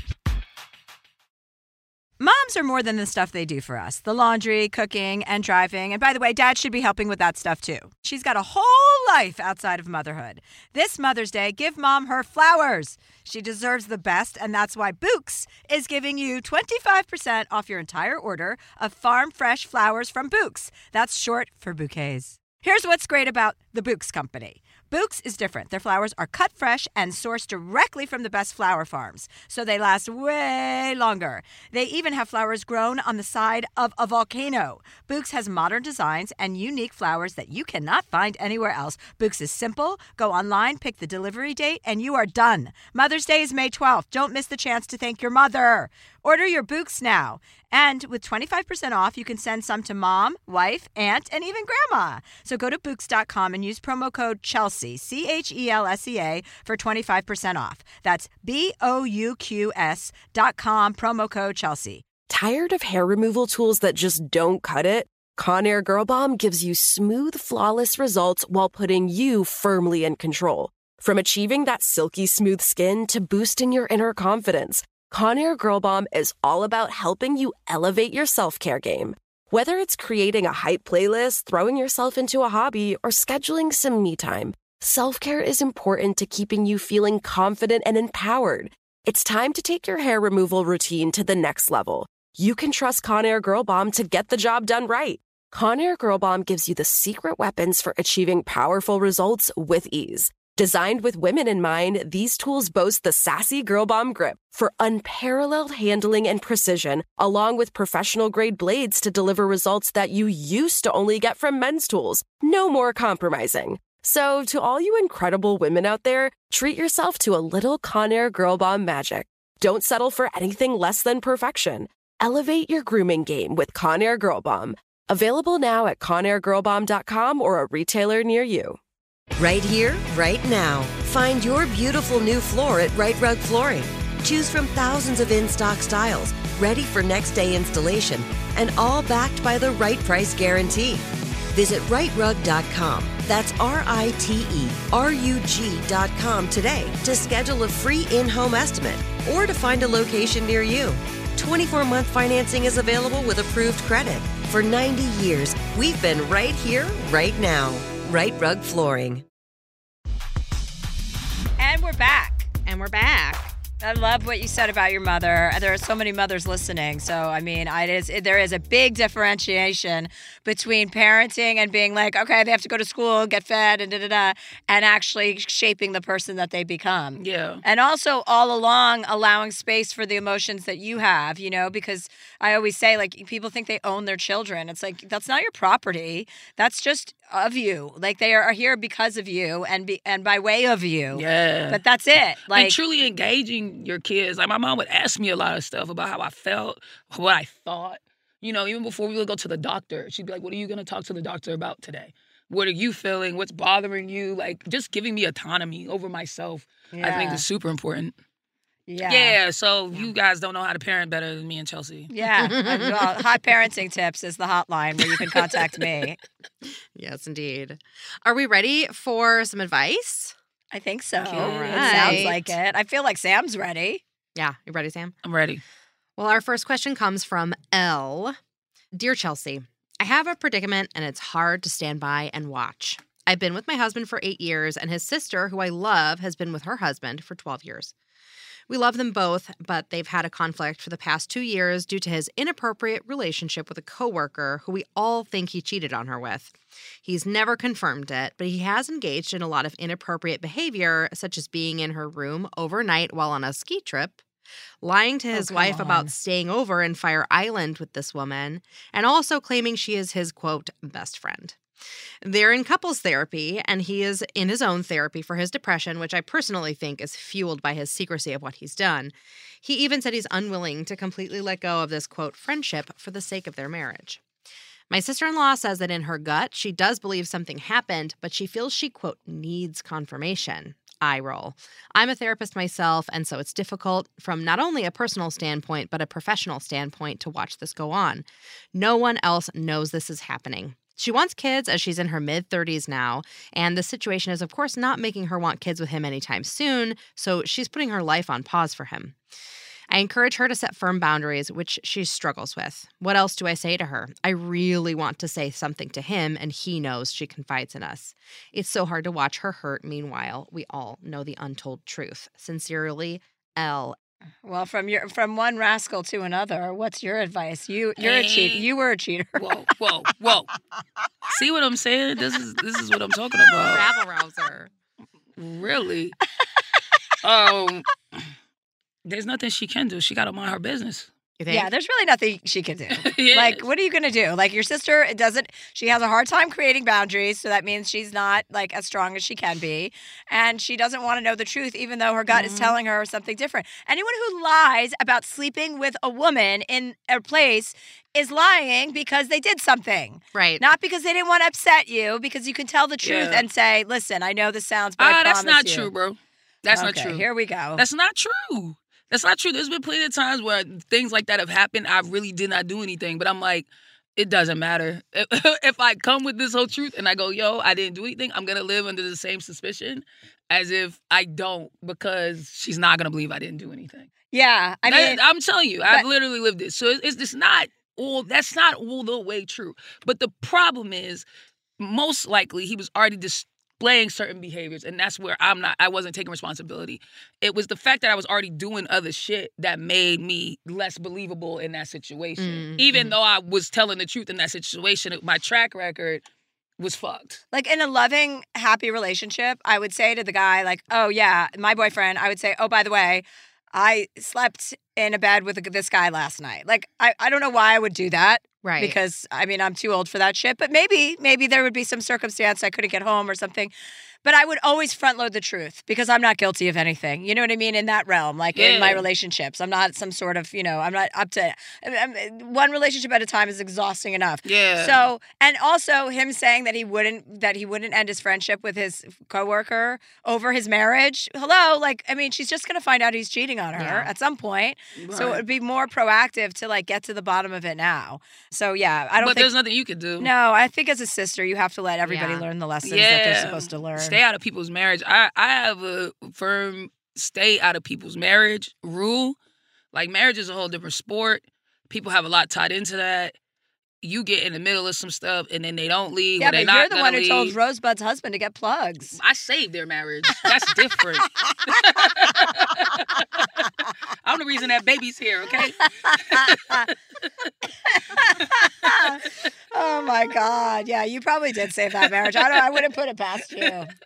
Moms are more than the stuff they do for us. The laundry, cooking, and driving. And by the way, Dad should be helping with that stuff too. She's got a whole life outside of motherhood. This Mother's Day, give Mom her flowers. She deserves the best, and that's why Bouqs is giving you twenty-five percent off your entire order of farm fresh flowers from Bouqs. That's short for bouquets. Here's what's great about the Bouqs Company. Bouqs is different. Their flowers are cut fresh and sourced directly from the best flower farms, so they last way longer. They even have flowers grown on the side of a volcano. Bouqs has modern designs and unique flowers that you cannot find anywhere else. Bouqs is simple. Go online, pick the delivery date, and you are done. Mother's Day is May twelfth. Don't miss the chance to thank your mother. Order your Bouqs now. And with twenty-five percent off, you can send some to mom, wife, aunt, and even grandma. So go to Bouqs dot com and use promo code Chelsea, C H E L S E A, for twenty-five percent off. That's B O U Q S dot com, promo code Chelsea. Tired of hair removal tools that just don't cut it? Conair Girl Bomb gives you smooth, flawless results while putting you firmly in control. From achieving that silky smooth skin to boosting your inner confidence, Conair Girl Bomb is all about helping you elevate your self-care game. Whether it's creating a hype playlist, throwing yourself into a hobby, or scheduling some me time, self-care is important to keeping you feeling confident and empowered. It's time to take your hair removal routine to the next level. You can trust Conair Girl Bomb to get the job done right. Conair Girl Bomb gives you the secret weapons for achieving powerful results with ease. Designed with women in mind, these tools boast the sassy Girl Bomb grip for unparalleled handling and precision, along with professional-grade blades to deliver results that you used to only get from men's tools. No more compromising. So, to all you incredible women out there, treat yourself to a little Conair Girl Bomb magic. Don't settle for anything less than perfection. Elevate your grooming game with Conair Girl Bomb. Available now at conair girl bomb dot com or a retailer near you. Right here, right now. Find your beautiful new floor at Right Rug Flooring. Choose from thousands of in-stock styles, ready for next day installation, and all backed by the right price guarantee. Visit right rug dot com. That's R I T E R U G dot com today to schedule a free in-home estimate or to find a location near you. twenty-four month financing is available with approved credit. For ninety years, we've been right here, right now. Right Rug Flooring. And we're back. And we're back. I love what you said about your mother. There are so many mothers listening. So, I mean, it is, it, there is a big differentiation between parenting and being like, okay, they have to go to school, get fed, and da-da-da, and actually shaping the person that they become. Yeah. And also all along allowing space for the emotions that you have, you know, because I always say, like, people think they own their children. It's like, that's not your property. That's just of you. Like, they are here because of you and be, and by way of you. Yeah. But that's it. Like, and truly engaging your kids. Like, my mom would ask me a lot of stuff about how I felt, what I thought. You know, even before we would go to the doctor, she'd be like, what are you going to talk to the doctor about today? What are you feeling? What's bothering you? Like, just giving me autonomy over myself, yeah. I think is super important. Yeah. Yeah, so you guys don't know how to parent better than me and Chelsea. Yeah. And, well, Hot Parenting Tips is the hotline where you can contact me. Yes, indeed. Are we ready for some advice? I think so. All It right. sounds like it. I feel like Sam's ready. Yeah, you ready, Sam? I'm ready. Well, our first question comes from Elle. Dear Chelsea, I have a predicament and it's hard to stand by and watch. I've been with my husband for eight years and his sister, who I love, has been with her husband for twelve years. We love them both, but they've had a conflict for the past two years due to his inappropriate relationship with a coworker who we all think he cheated on her with. He's never confirmed it, but he has engaged in a lot of inappropriate behavior, such as being in her room overnight while on a ski trip, lying to his Oh, come wife on. about staying over in Fire Island with this woman, and also claiming she is his, quote, best friend. They're in couples therapy, and he is in his own therapy for his depression, which I personally think is fueled by his secrecy of what he's done. He even said he's unwilling to completely let go of this, quote, friendship for the sake of their marriage. My sister-in-law says that in her gut, she does believe something happened, but she feels she, quote, needs confirmation. Eye roll. I'm a therapist myself, and so it's difficult from not only a personal standpoint, but a professional standpoint to watch this go on. No one else knows this is happening. She wants kids as she's in her mid-thirties now, and the situation is, of course, not making her want kids with him anytime soon, so she's putting her life on pause for him. I encourage her to set firm boundaries, which she struggles with. What else do I say to her? I really want to say something to him, and he knows she confides in us. It's so hard to watch her hurt. Meanwhile, we all know the untold truth. Sincerely, Elle. Well, from your from one rascal to another, what's your advice? You you're a cheat. Hey. You were a cheater. Whoa, whoa, whoa. See what I'm saying? This is this is what I'm talking about. Rabble rouser. Really? Um, there's nothing she can do. She got to mind her business. You think? Yeah, there's really nothing she can do. Yes. Like, what are you going to do? Like, your sister, it doesn't, she has a hard time creating boundaries, so that means she's not, like, as strong as she can be. And she doesn't want to know the truth, even though her gut Mm-hmm. is telling her something different. Anyone who lies about sleeping with a woman in a place is lying because they did something. Right. Not because they didn't want to upset you, because you can tell the truth Yeah. and say, listen, I know this sounds, but I Ah, that's promise not you. true, bro. That's not Okay, true. Here we go. That's not true. That's not true. There's been plenty of times where things like that have happened. I really did not do anything, but I'm like, it doesn't matter. If, if I come with this whole truth and I go, yo, I didn't do anything, I'm going to live under the same suspicion as if I don't, because she's not going to believe I didn't do anything. Yeah, I That- mean, I'm telling you, I've but- literally lived it. So it's, it's just not all, that's not all the way true. But the problem is, most likely he was already displaying certain behaviors, and that's where I'm not, I wasn't taking responsibility. It was the fact that I was already doing other shit that made me less believable in that situation. Mm, Even mm. though I was telling the truth in that situation, my track record was fucked. like in a loving, happy relationship, I would say to the guy, like, oh, yeah, my boyfriend, I would say, oh, by the way, I slept in a bed with this guy last night. Like, I, I don't know why I would do that. Right. Because, I mean, I'm too old for that shit. But maybe, maybe there would be some circumstance I couldn't get home or something. But I would always front load the truth because I'm not guilty of anything. You know what I mean? In that realm, like in my Yeah. relationships, I'm not some sort of, you know, I'm not up to, I'm, I'm- one relationship at a time is exhausting enough. Yeah. So, and also him saying that he wouldn't, that he wouldn't end his friendship with his coworker over his marriage. Hello. Like, I mean, she's just going to find out he's cheating on her Yeah. at some point. So it Right. would be more proactive to like get to the bottom of it now. So yeah, I don't But think. there's nothing you could do. No, I think as a sister, you have to let everybody Yeah. learn the lessons that they're supposed to learn. Stay out of people's marriage. I, I have a firm stay out of people's marriage rule. Like, marriage is a whole different sport. People have a lot tied into that. You get in the middle of some stuff and then they don't leave. Yeah, or they but not you're the gonna one who leave. told Rosebud's husband to get plugs. I saved their marriage. That's different. I'm the reason that baby's here, okay? Oh my God. Yeah, you probably did save that marriage. I don't I wouldn't put it past you.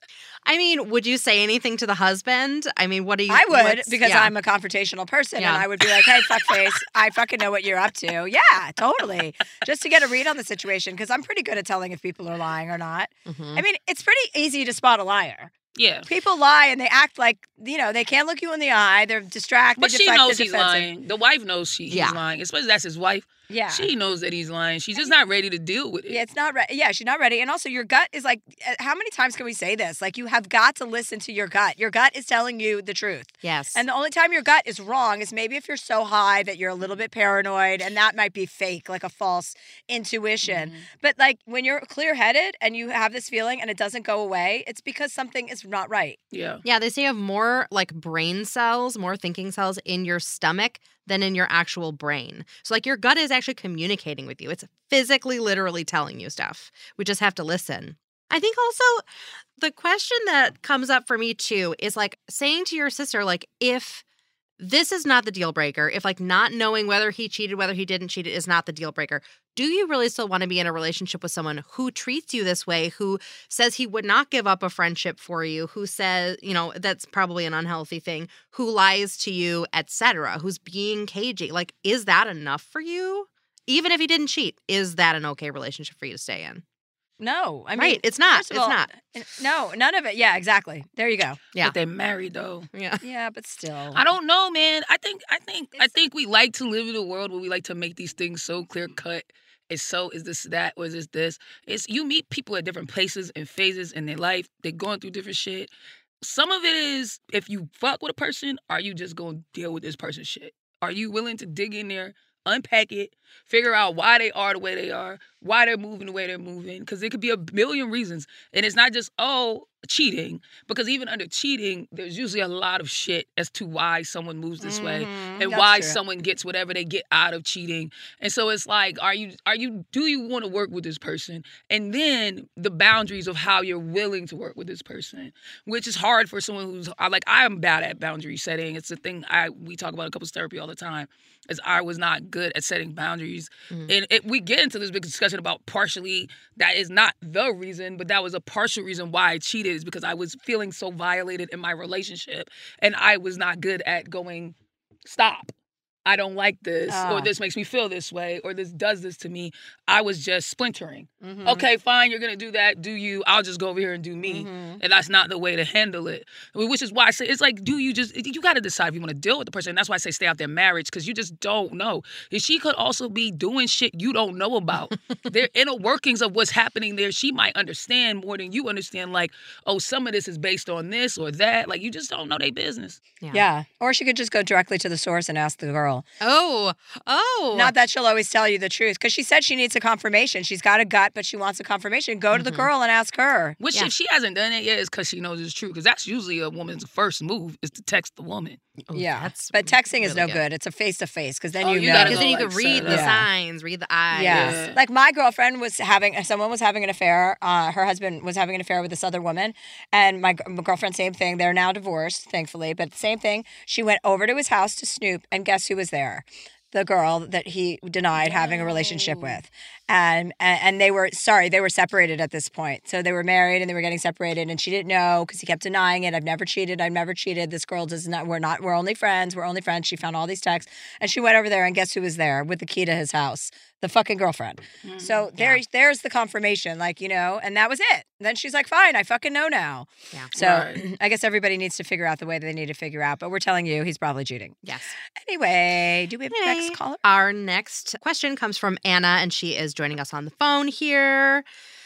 I mean, would you say anything to the husband? I mean, what do you? I would what's- because yeah. I'm a confrontational person, Yeah. and I would be like, "Hey, fuckface, I fucking know what you're up to." Yeah, totally. Just to get a read on the situation, because I'm pretty good at telling if people are lying or not. Mhm. I mean, it's pretty easy to spot a liar. Yeah. People lie and they act like, you know, they can't look you in the eye. They're distracted. But she deflect, knows they're he's defensive. lying. The wife knows she, he's Yeah. lying, especially that's his wife. Yeah. She knows that he's lying. She's just not ready to deal with it. Yeah, it's not ready. Yeah, she's not ready. And also, your gut is like, uh, how many times can we say this? Like, you have got to listen to your gut. Your gut is telling you the truth. Yes. And the only time your gut is wrong is maybe if you're so high that you're a little bit paranoid, and that might be fake, like a false intuition. Mm-hmm. But like when you're clear headed and you have this feeling and it doesn't go away, it's because something is not right. Yeah. Yeah, they say you have more like brain cells, more thinking cells in your stomach than in your actual brain. So like your gut is actually communicating with you. It's physically, literally telling you stuff. We just have to listen. I think also the question that comes up for me too is like saying to your sister, like, if this is not the deal breaker, if like not knowing whether he cheated, whether he didn't cheat is not the deal breaker, do you really still want to be in a relationship with someone who treats you this way, who says he would not give up a friendship for you, who says, you know, that's probably an unhealthy thing, who lies to you, et cetera, who's being cagey? Like, is that enough for you? Even if he didn't cheat, is that an okay relationship for you to stay in? No, I mean, Right, it's not. first of It's all, not. No, none of it. Yeah, exactly. There you go. Yeah. But they're married though. Yeah. Yeah, but still. I don't know, man. I think I think I It's- think we like to live in a world where we like to make these things so clear cut. It's so is this that or is this this? It's you meet people at different places and phases in their life. They're going through different shit. Some of it is if you fuck with a person, are you just gonna deal with this person's shit? Are you willing to dig in there, unpack it, figure out why they are the way they are, why they're moving the way they're moving? Because it could be a million reasons. And it's not just, oh, cheating. Because even under cheating, there's usually a lot of shit as to why someone moves this way Mhm, and that's why true. someone gets whatever they get out of cheating. And so it's like, are you, are you, do you want to work with this person? And then the boundaries of how you're willing to work with this person, which is hard for someone who's I like, I'm bad at boundary setting. It's a thing I, we talk about in couples therapy all the time, is I was not good at setting boundaries. Mhm. And it, we get into this big discussion about partially that is not the reason, but that was a partial reason why I cheated is because I was feeling so violated in my relationship and I was not good at going, stop. I don't like this, Ah. or this makes me feel this way, or this does this to me. I was just splintering. Mhm. Okay, fine, you're gonna do that. Do you? I'll just go over here and do me. Mhm. And that's not the way to handle it. Which is why I say it's like, do you just, you got to decide if you want to deal with the person. And that's why I say stay out their marriage, because you just don't know. And she could also be doing shit you don't know about. Their inner workings of what's happening there, she might understand more than you understand. Like, oh, some of this is based on this or that. Like, you just don't know their business. Yeah. Or she could just go directly to the source and ask the girl. Oh, oh. Not that she'll always tell you the truth, because she said she needs a confirmation. She's got a gut, but she wants a confirmation. Go to the Mhm. girl and ask her. Which, Yeah. if she hasn't done it yet, is because she knows it's true. Because that's usually a woman's first move, is to text the woman. Oh, yeah. that's But texting is really no good. It's a face to face, because then Oh, you, you know. gotta Because go, then you like, could read set the it up. signs, read the eyes. Yeah. Yeah. Like my girlfriend was having, someone was having an affair. Uh, her husband was having an affair with this other woman. And my, my girlfriend, same thing. They're now divorced, thankfully. But same thing. She went over to his house to snoop. And guess who was there? The girl that he denied having a relationship with. And, and and they were, sorry, they were separated at this point. So they were married and they were getting separated. And she didn't know because he kept denying it. I've never cheated. I've never cheated. This girl does not, we're not, we're only friends. We're only friends. She found all these texts. And she went over there and guess who was there with the key to his house? The fucking girlfriend. So there, there's the confirmation, like, you know, and that was it. Then she's like, fine, I fucking know now. Yeah. So Right. I guess everybody needs to figure out the way that they need to figure out. But we're telling you, he's probably cheating. Yes. Anyway, do we have the Yay. next caller? Our next question comes from Anna, and she is joining us on the phone here.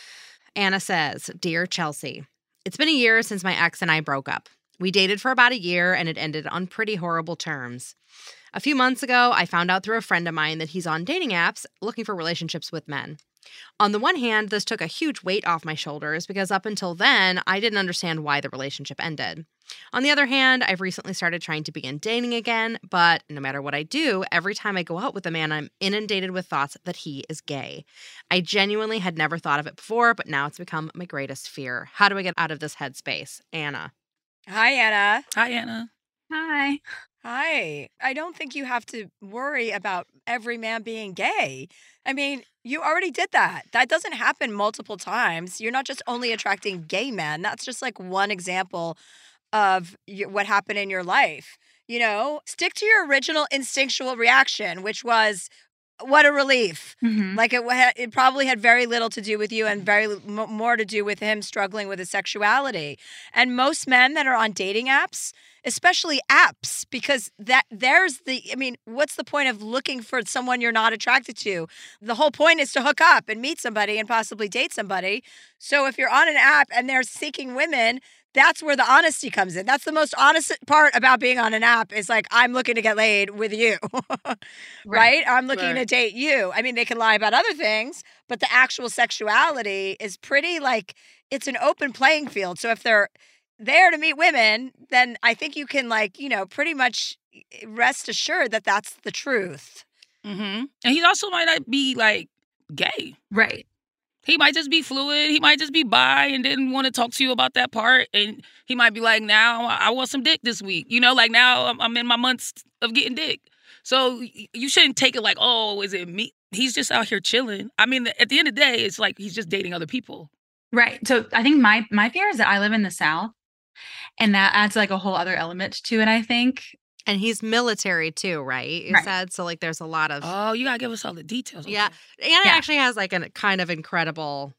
Anna says, Dear Chelsea, it's been a year since my ex and I broke up. We dated for about a year, and it ended on pretty horrible terms. A few months ago, I found out through a friend of mine that he's on dating apps looking for relationships with men. On the one hand, this took a huge weight off my shoulders because up until then, I didn't understand why the relationship ended. On the other hand, I've recently started trying to begin dating again, but no matter what I do, every time I go out with a man, I'm inundated with thoughts that he is gay. I genuinely had never thought of it before, but now it's become my greatest fear. How do I get out of this headspace? Anna. Hi, Anna. Hi, Anna. Hi. Hi. I don't think you have to worry about every man being gay. I mean, you already did that. That doesn't happen multiple times. You're not just only attracting gay men. That's just like one example of y- what happened in your life. You know, stick to your original instinctual reaction, which was, what a relief. Mhm. Like it, wa- it probably had very little to do with you and very l- m- more to do with him struggling with his sexuality. And most men that are on dating apps, especially apps, because that there's the, I mean, what's the point of looking for someone you're not attracted to? The whole point is to hook up and meet somebody and possibly date somebody. So if you're on an app and they're seeking women, that's where the honesty comes in. That's the most honest part about being on an app is like, I'm looking to get laid with you, right? I'm looking Right. to date you. I mean, they can lie about other things, but the actual sexuality is pretty like, it's an open playing field. So if they're there to meet women, then I think you can like, you know, pretty much rest assured that that's the truth. Mm-hmm. And he also might not be like gay. Right. He might just be fluid. He might just be bi and didn't want to talk to you about that part. And he might be like, now I want some dick this week. You know, like now I'm, I'm in my months of getting dick. So y- you shouldn't take it like, oh, is it me? He's just out here chilling. I mean, at the end of the day, it's like he's just dating other people. Right. So I think my my fear is that I live in the South, and that adds like a whole other element to it, I think. And he's military too, right? You Right. said so. Like, there's a lot of Oh, you gotta give us all the details. yeah. Okay. And it Yeah. actually has like a kind of incredible,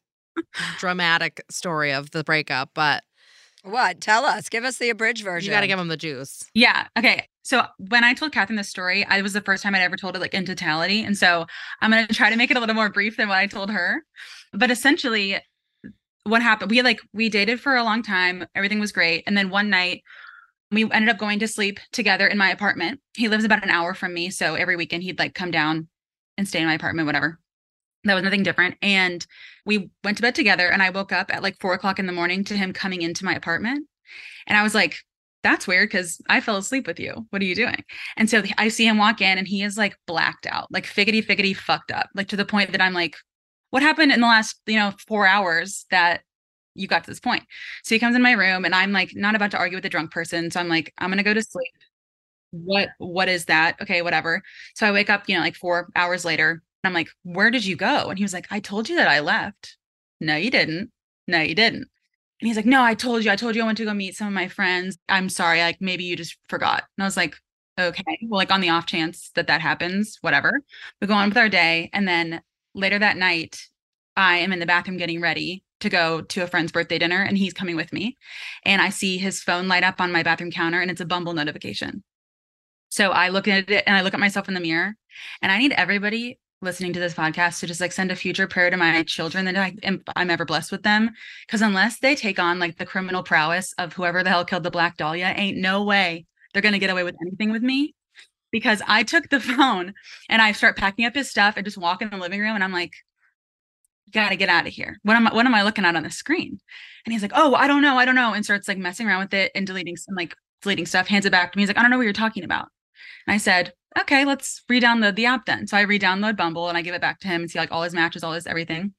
dramatic story of the breakup. But What? Tell us. Give us the abridged version. you got to give him the juice. Yeah. Okay. So when I told Catherine this story, I it was the first time I'd ever told it like in totality. And so I'm going to try to make it a little more brief than what I told her. But essentially what happened, we like, we dated for a long time. Everything was great. And then one night we ended up going to sleep together in my apartment. He lives about an hour from me. So every weekend he'd like come down and stay in my apartment, whatever. That was nothing different. And we went to bed together and I woke up at like four o'clock in the morning to him coming into my apartment. And I was like, that's weird because I fell asleep with you. What are you doing? And so I see him walk in and he is like blacked out, like figgity, figgity fucked up, like to the point that I'm like, what happened in the last, you know, four hours that you got to this point? So he comes in my room and I'm like, not about to argue with a drunk person. So I'm like, I'm going to go to sleep. What, what is that? Okay, whatever. So I wake up, you know, like four hours later and I'm like, where did you go? And he was like, I told you that I left. No, you didn't. No, you didn't. And he's like, no, I told you, I told you I went to go meet some of my friends. I'm sorry. Like maybe you just forgot. And I was like, okay, well, like on the off chance that that happens, whatever. We go on with our day. And then later that night, I am in the bathroom getting ready to go to a friend's birthday dinner and he's coming with me. And I see his phone light up on my bathroom counter and it's a Bumble notification. So I look at it and I look at myself in the mirror and I need everybody listening to this podcast to just like send a future prayer to my children that I am, I'm ever blessed with them. Because unless they take on like the criminal prowess of whoever the hell killed the Black Dahlia, ain't no way they're going to get away with anything with me. Because I took the phone and I start packing up his stuff and just walk in the living room and I'm like, got to get out of here. What am I, what am I looking at on the screen? And he's like, oh, I don't know. I don't know. And starts like messing around with it and deleting some like deleting stuff, hands it back to me. He's like, I don't know what you're talking about. And I said, okay, let's re-download the app then. So I re-download Bumble and I give it back to him and see like all his matches, all his everything.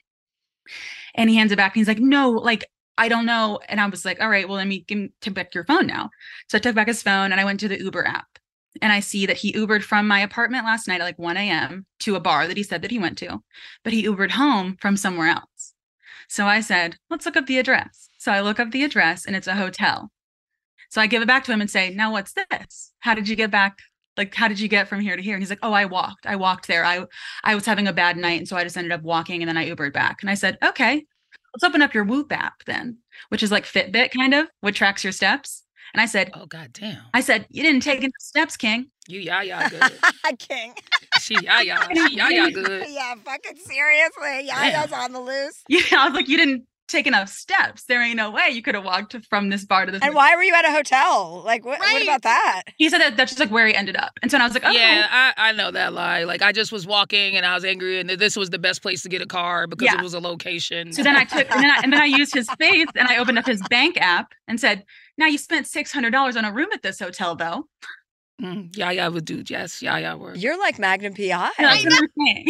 And he hands it back and he's like, no, like, I don't know. And I was like, all right, well, let me give, take back your phone now. So I took back his phone and I went to the Uber app and I see that he Ubered from my apartment last night at like one a.m. to a bar that he said that he went to, but he Ubered home from somewhere else. So I said, let's look up the address. So I look up the address and it's a hotel. So I give it back to him and say, now what's this? How did you get back? Like, how did you get from here to here? And he's like, oh, I walked. I walked there. I I was having a bad night. And so I just ended up walking and then I Ubered back. And I said, okay, let's open up your Whoop app then, which is like Fitbit kind of, what tracks your steps. And I said, Oh, goddamn. I said, you didn't take enough steps, King. You yah-yah good. King. She yah-yah. She yah-yah good. Yeah, fucking seriously. Yaya's on the loose. Yeah, I was like, you didn't take enough steps. There ain't no way you could have walked from this bar to this. And why were you at a hotel? Like, what, what Right. about that? He said that that's just like where he ended up. And so I was like, okay. Yeah, I, I know that lie. Like, I just was walking and I was angry and this was the best place to get a car because Yeah. it was a location. So then I took, and then I, and then I used his face and I opened up his bank app and said, now you spent six hundred dollars on a room at this hotel though. Mm, yah-yah would do. Yes, yah-yah word. You're like Magnum P I. No, that's what I'm saying.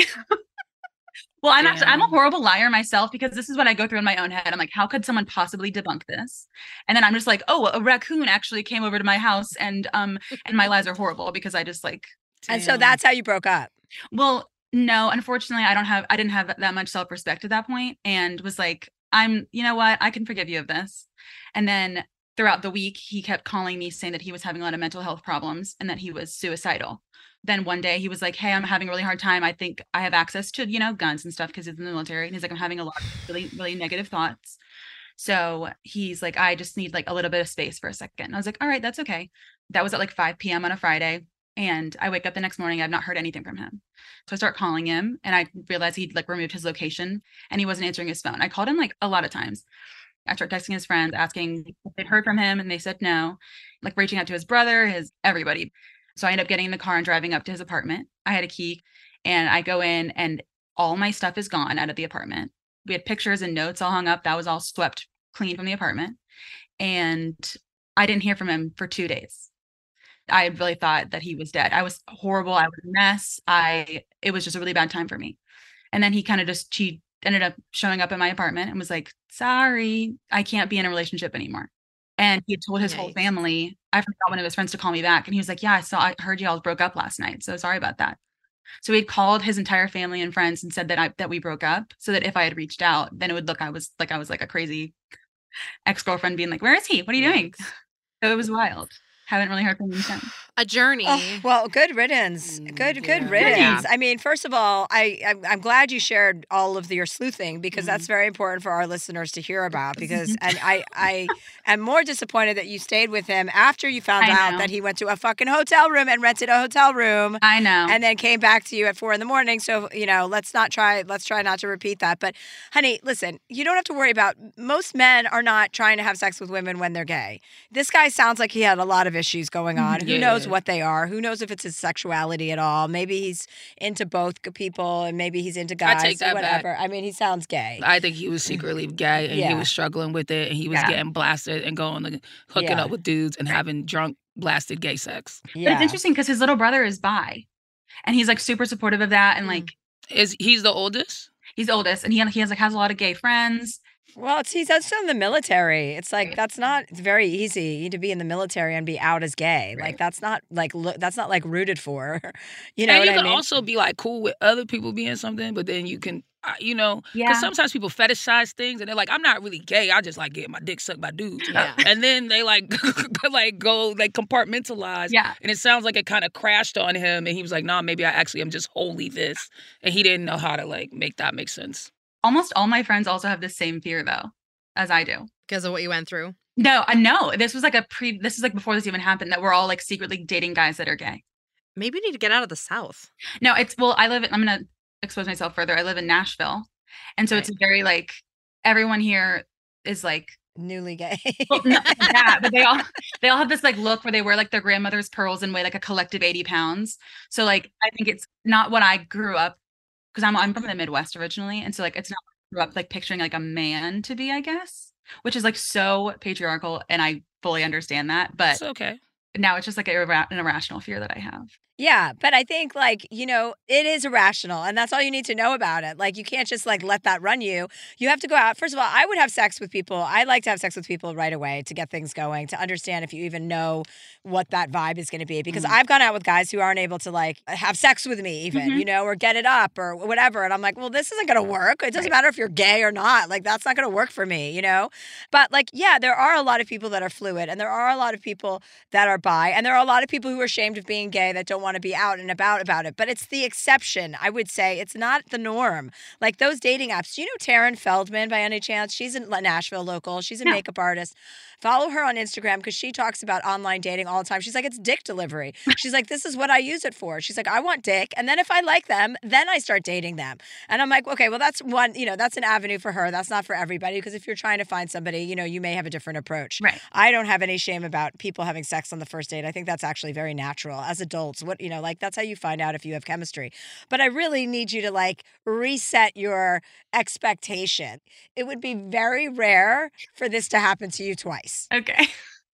Well, I'm actually, I'm a Damn. horrible liar myself because this is what I go through in my own head. I'm like, how could someone possibly debunk this? And then I'm just like, oh, a raccoon actually came over to my house and um and my lies are horrible because I just like, And so Damn. that's how you broke up. Well, no, unfortunately, I don't have, I didn't have that much self-respect at that point, and was like, I'm, you know what, I can forgive you of this. And then throughout the week, he kept calling me saying that he was having a lot of mental health problems and that he was suicidal. Then one day he was like, hey, I'm having a really hard time. I think I have access to, you know, guns and stuff because he's in the military. And he's like, I'm having a lot of really, really negative thoughts. So he's like, I just need like a little bit of space for a second. And I was like, all right, that's okay. That was at like five p.m. on a Friday. And I wake up the next morning, I've not heard anything from him. So I start calling him and I realized he'd like removed his location and he wasn't answering his phone. I called him like a lot of times. I started texting his friends, asking if they'd heard from him, and they said no, like reaching out to his brother, his everybody. So I ended up getting in the car and driving up to his apartment. I had a key and I go in and all my stuff is gone out of the apartment. We had pictures and notes all hung up. That was all swept clean from the apartment. And I didn't hear from him for two days. I really thought that he was dead. I was horrible. I was a mess. I, it was just a really bad time for me. And then he kind of just, he ended up showing up in my apartment and was like, sorry, I can't be in a relationship anymore. And he had told his nice. whole family. I forgot one of his friends to call me back. And he was like, yeah, I saw, I heard y'all broke up last night. So sorry about that. So he'd called his entire family and friends and said that I, that we broke up so that if I had reached out, then it would look, I was like, I was like a crazy ex-girlfriend being like, where is he? What are you doing? So it was wild. Haven't really heard from him since. A journey. Oh, well, good riddance. Good, good yeah. riddance. Yeah. I mean, first of all, I I'm, I'm glad you shared all of your sleuthing because Mm-hmm. that's very important for our listeners to hear about. Because and I I am more disappointed that you stayed with him after you found I out know. that he went to a fucking hotel room and rented a hotel room. I know. And then came back to you at four in the morning. So, you know, let's not try, let's try not to repeat that. But honey, listen, you don't have to worry about, most men are not trying to have sex with women when they're gay. This guy sounds like he had a lot of issues going on. Who Yeah. knows what they are? Who knows if it's his sexuality at all? Maybe he's into both g- people and maybe he's into guys I take or that whatever. back. I mean, he sounds gay. I think he was secretly gay and Yeah. he was struggling with it and he was Yeah. getting blasted and going to hooking Yeah. up with dudes and having drunk, blasted gay sex. But Yeah. it's interesting because his little brother is bi and he's like super supportive of that. And Mm. like, Is he's the oldest? he's oldest and he, he has like, has a lot of gay friends. Well, it's, he's also in the military. It's like, that's not very easy to be in the military and be out as gay. Like, that's not like, lo- that's not like rooted for, you know and what you I can mean? also be like cool with other people being something, but then you can, uh, you know, because Yeah. sometimes people fetishize things and they're like, I'm not really gay. I just like getting my dick sucked by dudes. Yeah. And then they like, like go, like compartmentalize. Yeah. And it sounds like it kind of crashed on him. And he was like, nah, maybe I actually am just wholly this. And he didn't know how to like make that make sense. Almost all my friends also have the same fear though, as I do. Because of what you went through. No, I know. This was like a pre, this is like before this even happened that we're all like secretly dating guys that are gay. Maybe you need to get out of the South. No, it's, well, I live in, I'm going to expose myself further. I live in Nashville. And so it's very like, everyone here is like, Newly gay. well, not like that, but they all, they all have this like look where they wear like their grandmother's pearls and weigh like a collective eighty pounds. So like, I think it's not what I grew up, because I'm, I'm from the Midwest originally. And so like, it's not what I grew up like picturing like a man to be, I guess, which is like so patriarchal. And I fully understand that. But It's okay. now it's just like a, irra- an irrational fear that I have. Yeah, but I think like, you know, it is irrational and that's all you need to know about it. Like you can't just like let that run you. You have to go out. First of all, I would have sex with people. I like to have sex with people right away to get things going, to understand if you even know what that vibe is going to be. Because Mm-hmm. I've gone out with guys who aren't able to like have sex with me even, Mhm. you know, or get it up or whatever. And I'm like, well, this isn't going to work. It doesn't Right. matter if you're gay or not. Like that's not going to work for me, you know? But like, yeah, there are a lot of people that are fluid and there are a lot of people that are bi and there are a lot of people who are ashamed of being gay that don't want to be out and about about it. But it's the exception, I would say. It's not the norm. Like those dating apps. Do you know Taryn Feldman by any chance? She's in Nashville local. She's a No. makeup artist. Follow her on Instagram because she talks about online dating all the time. She's like, it's dick delivery. She's like, this is what I use it for. She's like, I want dick. And then if I like them, then I start dating them. And I'm like, okay, well, that's one, you know, that's an avenue for her. That's not for everybody because if you're trying to find somebody, you know, you may have a different approach. Right. I don't have any shame about people having sex on the first date. I think that's actually very natural as adults. What, you know, like that's how you find out if you have chemistry. But I really need you to like reset your expectation. It would be very rare for this to happen to you twice. Okay.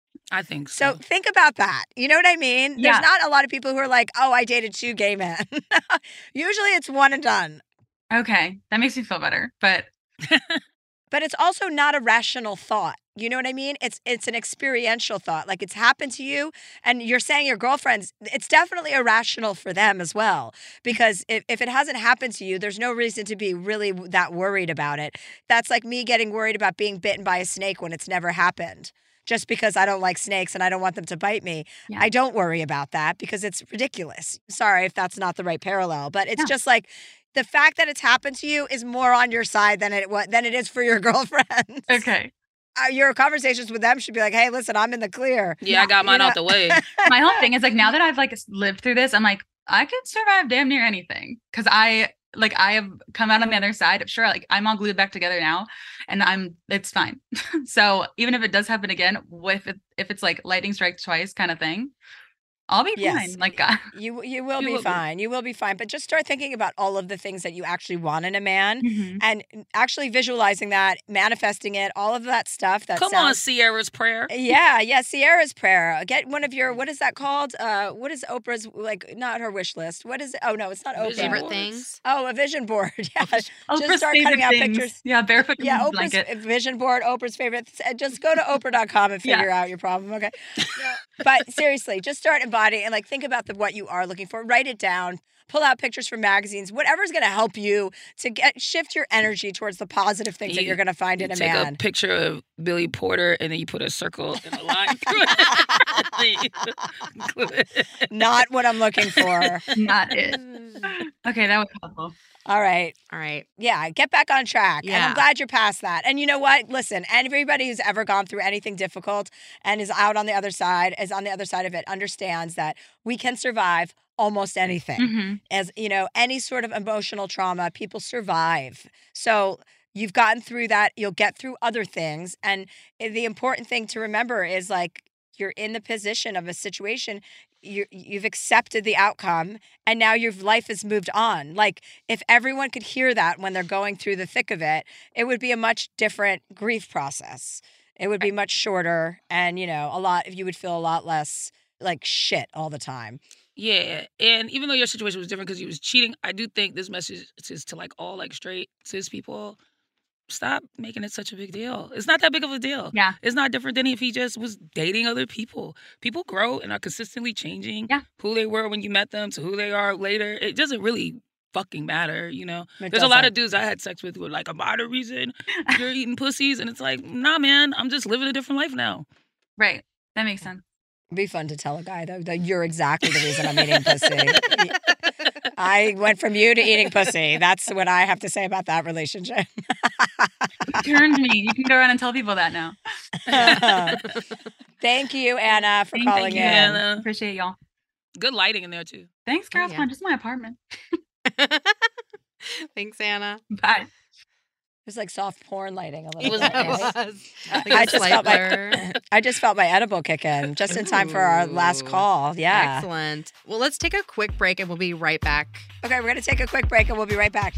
I think So so. think about that. You know what I mean? Yeah. There's not a lot of people who are like, oh, I dated two gay men. Usually it's one and done. Okay. That makes me feel better. But But it's also not a rational thought. You know what I mean? It's it's an experiential thought. Like it's happened to you and you're saying your girlfriends, it's definitely irrational for them as well. Because if, if it hasn't happened to you, there's no reason to be really that worried about it. That's like me getting worried about being bitten by a snake when it's never happened. Just because I don't like snakes and I don't want them to bite me. Yeah. I don't worry about that because it's ridiculous. Sorry if that's not the right parallel, but it's yeah. just like the fact that it's happened to you is more on your side than it than it is for your girlfriends. Okay. Uh, your conversations with them should be like, hey, listen, I'm in the clear. Yeah, I got mine you know? out the way. My whole thing is like, now that I've like lived through this, I'm like, I could survive damn near anything. Cause I like, I have come out on the other side. Sure. Like I'm all glued back together now and I'm, it's fine. So even if it does happen again, if it, if it's like lightning strikes twice kind of thing, I'll be yes. fine. Like God. you, you will you be will fine. Be. You will be fine. But just start thinking about all of the things that you actually want in a man, mm-hmm. and actually visualizing that, manifesting it, all of that stuff. That come sounds... on, Sierra's prayer. Yeah, yeah, Sierra's prayer. Get one of your. What is that called? Uh, what is Oprah's like? Not her wish list. What is it? Oh no, it's not Oprah. Favorite things. Oh, a vision board. Yeah, Oprah's just start cutting out things. pictures. Yeah, barefoot. Yeah, Oprah's blanket. vision board. Oprah's favorite. Just go to Oprah dot com and figure yeah. out your problem. Okay. But seriously, just start embodying and like think about the what you are looking for. Write it down. Pull out pictures from magazines. Whatever's going to help you to get shift your energy towards the positive things you, that you're going to find in a take man. Take a picture of Billy Porter and then you put a circle and a line through it. Not what I'm looking for. Not it. Okay, that was helpful. All right. All right. Yeah, get back on track. Yeah. And I'm glad you're past that. And you know what? Listen, everybody who's ever gone through anything difficult and is out on the other side, is on the other side of it, understands that we can survive almost anything. Mm-hmm. As, you know, any sort of emotional trauma, people survive. So you've gotten through that. You'll get through other things. And the important thing to remember is like, you're in the position of a situation, you you've accepted the outcome, and now your life has moved on. Like, if everyone could hear that when they're going through the thick of it, it would be a much different grief process. It would be much shorter, and, you know, a lot, you would feel a lot less like shit all the time. Yeah, and even though your situation was different because he was cheating, I do think this message is to like all like straight cis people. Stop making it such a big deal. It's not that big of a deal. Yeah. It's not different than if he just was dating other people. People grow and are consistently changing yeah. who they were when you met them to who they are later. It doesn't really fucking matter, you know? It There's doesn't. a lot of dudes I had sex with who were like, am I the reason you're eating pussies? And it's like, nah, man, I'm just living a different life now. Right. That makes sense. It'd be fun to tell a guy, though, that you're exactly the reason I'm eating pussy. I went from you to eating pussy. That's what I have to say about that relationship. You turned me. You can go around and tell people that now. Thank you, Anna, for Thank calling you, in. Anna. Appreciate y'all. Good lighting in there, too. Thanks, girls. Oh, Come on, yeah. just my apartment. Thanks, Anna. Bye. It was like soft porn lighting a little It was. bit. It right? was. I I just felt my, I just felt my edible kick in just in time for our last Ooh. call. Yeah. Excellent. Well, let's take a quick break and we'll be right back. Okay, we're going to take a quick break and we'll be right back.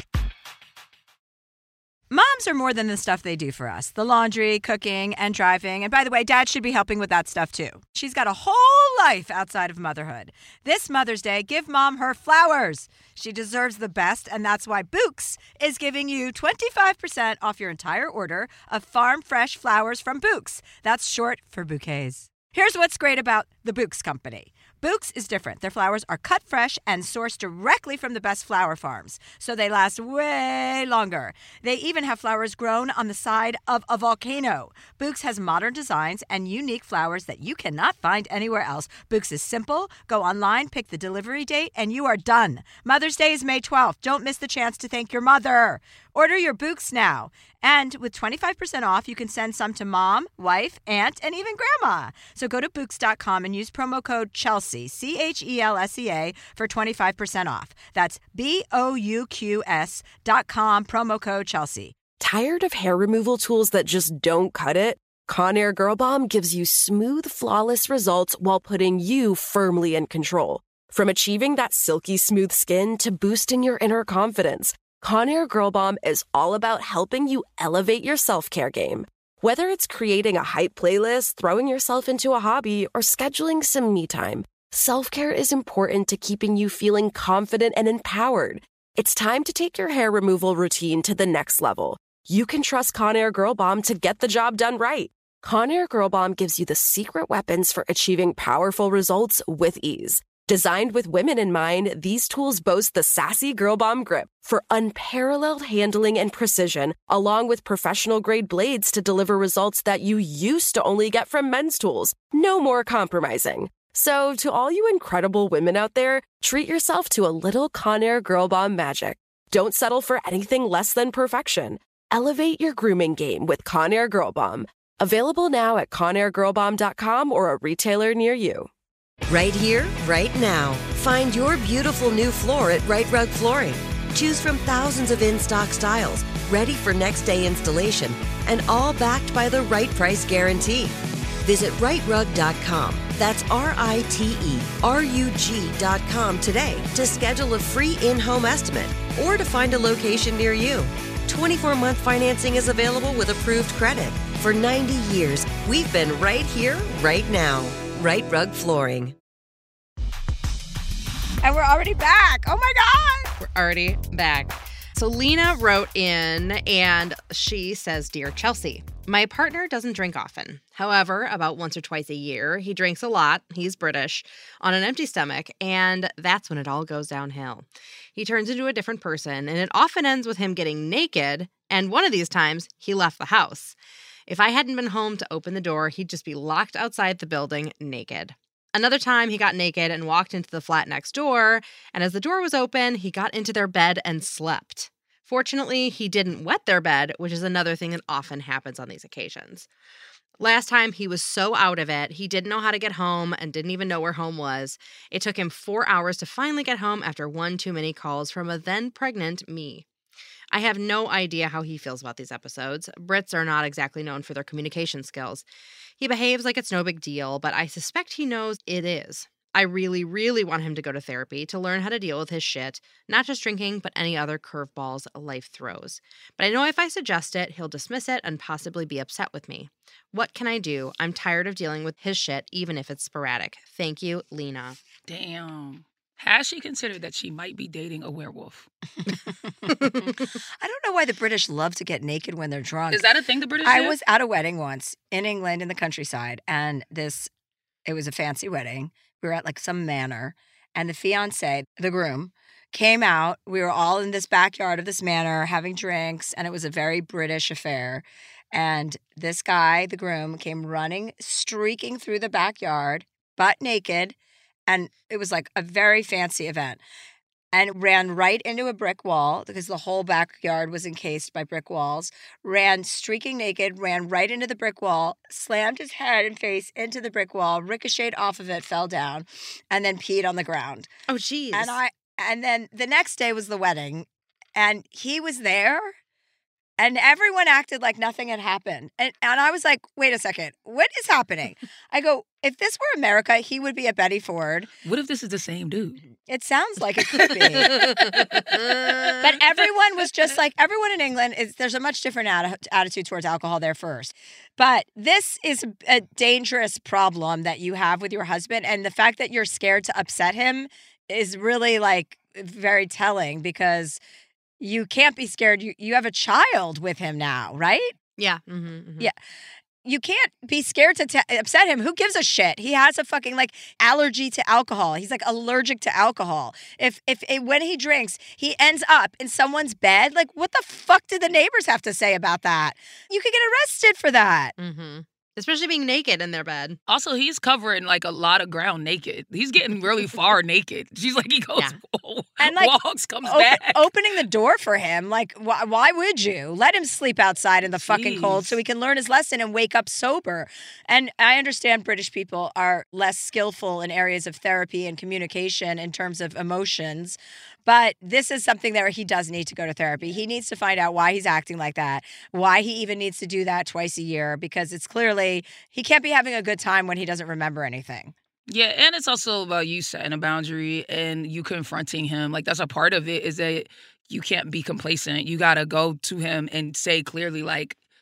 Moms are more than the stuff they do for us. The laundry, cooking, and driving. And by the way, Dad should be helping with that stuff too. She's got a whole life outside of motherhood. This Mother's Day, give Mom her flowers. She deserves the best, and that's why Bouqs is giving you twenty-five percent off your entire order of farm fresh flowers from Bouqs. That's short for bouquets. Here's what's great about the Bouqs Company. Bouqs is different. Their flowers are cut fresh and sourced directly from the best flower farms, so they last way longer. They even have flowers grown on the side of a volcano. Bouqs has modern designs and unique flowers that you cannot find anywhere else. Bouqs is simple. Go online, pick the delivery date, and you are done. Mother's Day is May twelfth. Don't miss the chance to thank your mother. Order your Bouqs now. And with twenty-five percent off, you can send some to mom, wife, aunt, and even grandma. So go to Bouqs dot com and use promo code Chelsea, C H E L S E A, for twenty-five percent off. That's B O U Q S dot com, promo code Chelsea. Tired of hair removal tools that just don't cut it? Conair Girl Bomb gives you smooth, flawless results while putting you firmly in control. From achieving that silky smooth skin to boosting your inner confidence, Conair Girl Bomb is all about helping you elevate your self-care game. Whether it's creating a hype playlist, throwing yourself into a hobby, or scheduling some me time, self-care is important to keeping you feeling confident and empowered. It's time to take your hair removal routine to the next level. you can trust Conair Girl Bomb to get the job done right. Conair Girl Bomb gives you the secret weapons for achieving powerful results with ease. Designed with women in mind, these tools boast the sassy Girl Bomb grip for unparalleled handling and precision, along with professional-grade blades to deliver results that you used to only get from men's tools. No more compromising. So, to all you incredible women out there, treat yourself to a little Conair Girl Bomb magic. Don't settle for anything less than perfection. Elevate your grooming game with Conair Girl Bomb. Available now at conair girl bomb dot com or a retailer near you. Right here, right now. Find your beautiful new floor at Right Rug Flooring. Choose from thousands of in-stock styles, ready for next day installation, and all backed by the right price guarantee. Visit right rug dot com. That's R I T E R U G dot com today to schedule a free in-home estimate or to find a location near you. twenty-four month financing is available with approved credit. For ninety years, we've been right here, right now. Right Rug Flooring. And we're already back. Oh my God. We're already back. So Lena wrote in and she says, Dear Chelsea, my partner doesn't drink often. However, about once or twice a year, he drinks a lot. He's British on an empty stomach. And that's when it all goes downhill. He turns into a different person and it often ends with him getting naked. And one of these times he left the house. If I hadn't been home to open the door, he'd just be locked outside the building naked. Another time, he got naked and walked into the flat next door, and as the door was open, he got into their bed and slept. Fortunately, he didn't wet their bed, which is another thing that often happens on these occasions. Last time, he was so out of it, he didn't know how to get home and didn't even know where home was. It took him four hours to finally get home after one too many calls from a then-pregnant me. I have no idea how he feels about these episodes. Brits are not exactly known for their communication skills. He behaves like it's no big deal, but I suspect he knows it is. I really, really want him to go to therapy to learn how to deal with his shit, not just drinking, but any other curveballs life throws. But I know if I suggest it, he'll dismiss it and possibly be upset with me. What can I do? I'm tired of dealing with his shit, even if it's sporadic. Thank you, Lena. Damn. Has she considered that she might be dating a werewolf? I don't know why the British love to get naked when they're drunk. Is that a thing the British I do? was at a wedding once in England in the countryside, and this, it was a fancy wedding. We were at like some manor, and the fiancé, the groom, came out. We were all in this backyard of this manor having drinks, and it was a very British affair. And this guy, the groom, came running, streaking through the backyard, butt naked, and it was like a very fancy event, and ran right into a brick wall because the whole backyard was encased by brick walls, ran streaking naked, ran right into the brick wall, slammed his head and face into the brick wall, ricocheted off of it, fell down, and then peed on the ground. Oh, geez. And I, and then the next day was the wedding, and he was there. And everyone acted like nothing had happened. And and I was like, wait a second, what is happening? I go, if this were America, he would be at Betty Ford. What if this is the same dude? It sounds like it could be. But everyone was just like, everyone in England, is there's a much different atti- attitude towards alcohol there first. But this is a dangerous problem that you have with your husband. And the fact that you're scared to upset him is really like very telling, because you can't be scared. You you have a child with him now, right? Yeah. Mm-hmm, mm-hmm. Yeah. You can't be scared to t- upset him. Who gives a shit? He has a fucking like allergy to alcohol. He's like allergic to alcohol. If if it, when he drinks, he ends up in someone's bed. Like, what the fuck did the neighbors have to say about that? You could get arrested for that. Mm-hmm. Especially being naked in their bed. Also, he's covering like a lot of ground naked. He's getting really far naked. She's like, he goes, Yeah. And like walks, comes op- back. opening the door for him. Like, wh- why would you let him sleep outside in the fucking Jeez. cold so he can learn his lesson and wake up sober? And I understand British people are less skillful in areas of therapy and communication in terms of emotions. But this is something that he does need to go to therapy. He needs to find out why he's acting like that, why he even needs to do that twice a year, because it's clearly he can't be having a good time when he doesn't remember anything. Yeah, and it's also about you setting a boundary and you confronting him. Like, that's a part of it, is that you can't be complacent. You got to go to him and say clearly, like,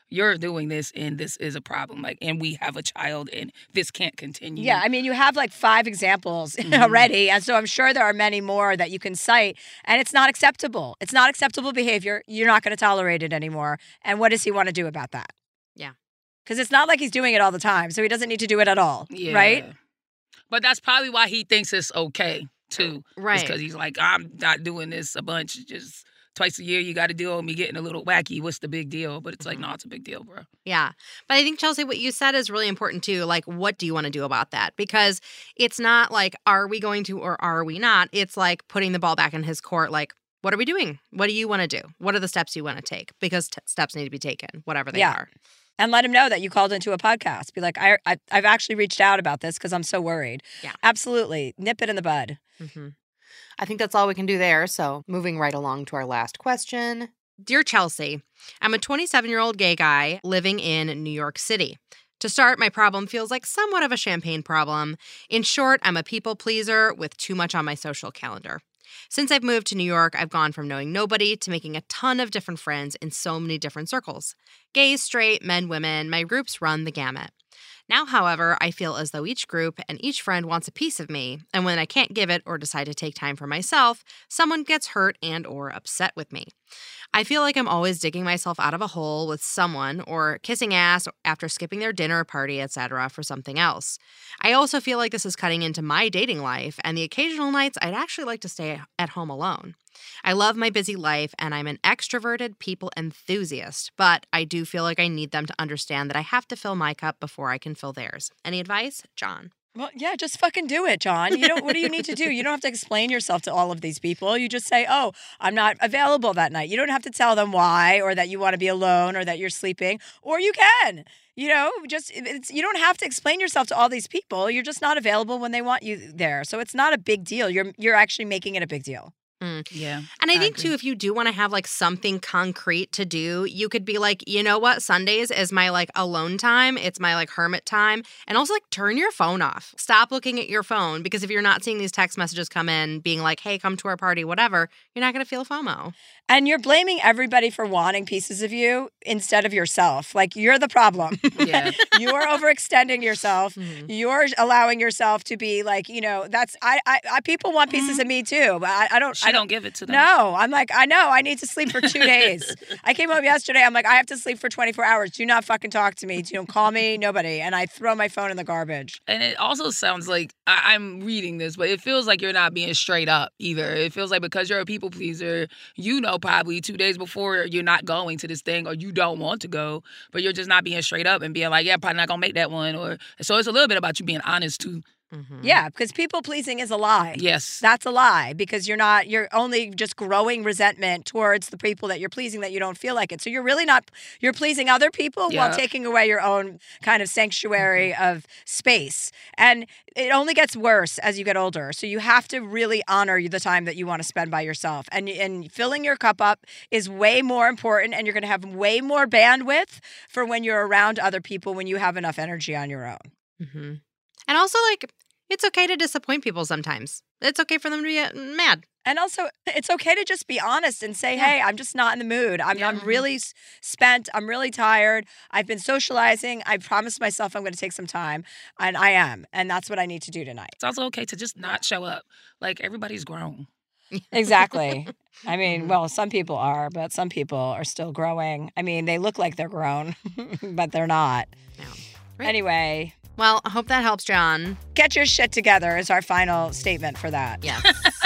you're doing this and this is a problem. Like, and we have a child and this can't continue. Yeah, I mean, you have like five examples mm-hmm. already. And so I'm sure there are many more that you can cite. And it's not acceptable. It's not acceptable behavior. You're not going to tolerate it anymore. And what does he want to do about that? Yeah. Because it's not like he's doing it all the time. So he doesn't need to do it at all. Yeah. Right? But that's probably why he thinks it's okay, too. Right. Because he's like, I'm not doing this a bunch. Just twice a year, you got to deal with me getting a little wacky. What's the big deal? But it's like, no, it's a big deal, bro. Yeah. But I think, Chelsea, what you said is really important, too. Like, what do you want to do about that? Because it's not like, are we going to or are we not? It's like putting the ball back in his court. Like, what are we doing? What do you want to do? What are the steps you want to take? Because t- steps need to be taken, whatever they yeah. are. And let him know that you called into a podcast. Be like, I, I, I've actually reached out about this because I'm so worried. Yeah. Absolutely. Nip it in the bud. Mm-hmm. I think that's all we can do there. So moving right along to our last question. Dear Chelsea, I'm a twenty-seven-year-old gay guy living in New York City. To start, my problem feels like somewhat of a champagne problem. In short, I'm a people pleaser with too much on my social calendar. Since I've moved to New York, I've gone from knowing nobody to making a ton of different friends in so many different circles. Gays, straight, men, women, my groups run the gamut. Now, however, I feel as though each group and each friend wants a piece of me, and when I can't give it or decide to take time for myself, someone gets hurt and or upset with me. I feel like I'm always digging myself out of a hole with someone or kissing ass after skipping their dinner party, et cetera for something else. I also feel like this is cutting into my dating life, and the occasional nights I'd actually like to stay at home alone. I love my busy life, and I'm an extroverted people enthusiast, but I do feel like I need them to understand that I have to fill my cup before I can fill theirs. Any advice, John? Well, yeah, just fucking do it, John. You don't. What do you need to do? You don't have to explain yourself to all of these people. You just say, oh, I'm not available that night. You don't have to tell them why or that you want to be alone or that you're sleeping. Or you can. You know, just it's, you don't have to explain yourself to all these people. You're just not available when they want you there. So it's not a big deal. You're you're actually making it a big deal. Mm. Yeah. And I, I think, agree. too, if you do want to have, like, something concrete to do, you could be like, you know what? Sundays is my, like, alone time. It's my, like, hermit time. And also, like, turn your phone off. Stop looking at your phone because if you're not seeing these text messages come in being like, hey, come to our party, whatever, you're not going to feel FOMO. And you're blaming everybody for wanting pieces of you instead of yourself. Like, you're the problem. Yeah. You're overextending yourself. Mm-hmm. You're allowing yourself to be like, you know, that's, I, I, I people want pieces Mm-hmm. of me too, but I, I don't. She I don't give it to them. No, I'm like, I know, I need to sleep for two days. I came home yesterday, I'm like, I have to sleep for twenty-four hours. Do not fucking talk to me. You don't call me, nobody. And I throw my phone in the garbage. And it also sounds like, I- I'm reading this, but it feels like you're not being straight up either. It feels like because you're a people pleaser, you know probably two days before you're not going to this thing or you don't want to go, but you're just not being straight up and being like, yeah, probably not going to make that one. Or so it's a little bit about you being honest too. Mm-hmm. Yeah, because people pleasing is a lie. Yes. That's a lie because you're not, you're only just growing resentment towards the people that you're pleasing that you don't feel like it. So you're really not, you're pleasing other people Yeah. while taking away your own kind of sanctuary of space. And it only gets worse as you get older. So you have to really honor the time that you want to spend by yourself. And, and filling your cup up is way more important and you're going to have way more bandwidth for when you're around other people when you have enough energy on your own. Mm-hmm. And also, like, it's okay to disappoint people sometimes. It's okay for them to be uh, mad. And also, it's okay to just be honest and say, Yeah. hey, I'm just not in the mood. I'm, Yeah. I'm really s- spent. I'm really tired. I've been socializing. I promised myself I'm going to take some time, and I am. And that's what I need to do tonight. It's also okay to just not show up. Like, everybody's grown. Exactly. I mean, well, some people are, but some people are still growing. I mean, they look like they're grown, but they're not. No. Right. Anyway, Well, I hope that helps, John. get your shit together is our final statement for that. Yes.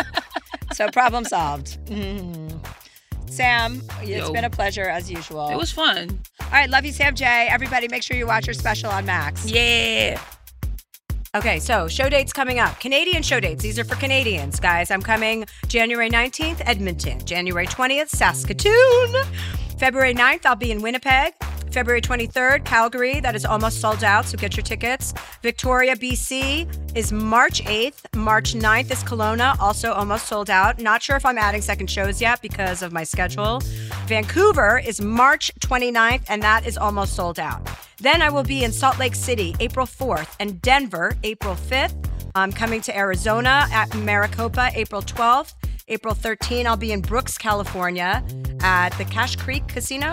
So problem solved. Mhm. Sam, it's Yo. been a pleasure as usual. It was fun. All right, love you, Sam J. Everybody, make sure you watch your special on Max. Yeah. Okay, so show dates coming up. Canadian show dates. These are for Canadians, guys. I'm coming January nineteenth, Edmonton. January twentieth, Saskatoon. February ninth, I'll be in Winnipeg. February twenty-third, Calgary. That is almost sold out, so get your tickets. Victoria, B C is March eighth. March ninth is Kelowna, also almost sold out. Not sure if I'm adding second shows yet because of my schedule. Vancouver is March twenty-ninth, and that is almost sold out. Then I will be in Salt Lake City, April fourth, and Denver, April fifth. I'm coming to Arizona at Maricopa, April twelfth. April thirteenth, I'll be in Brooks, California at the Cache Creek Casino.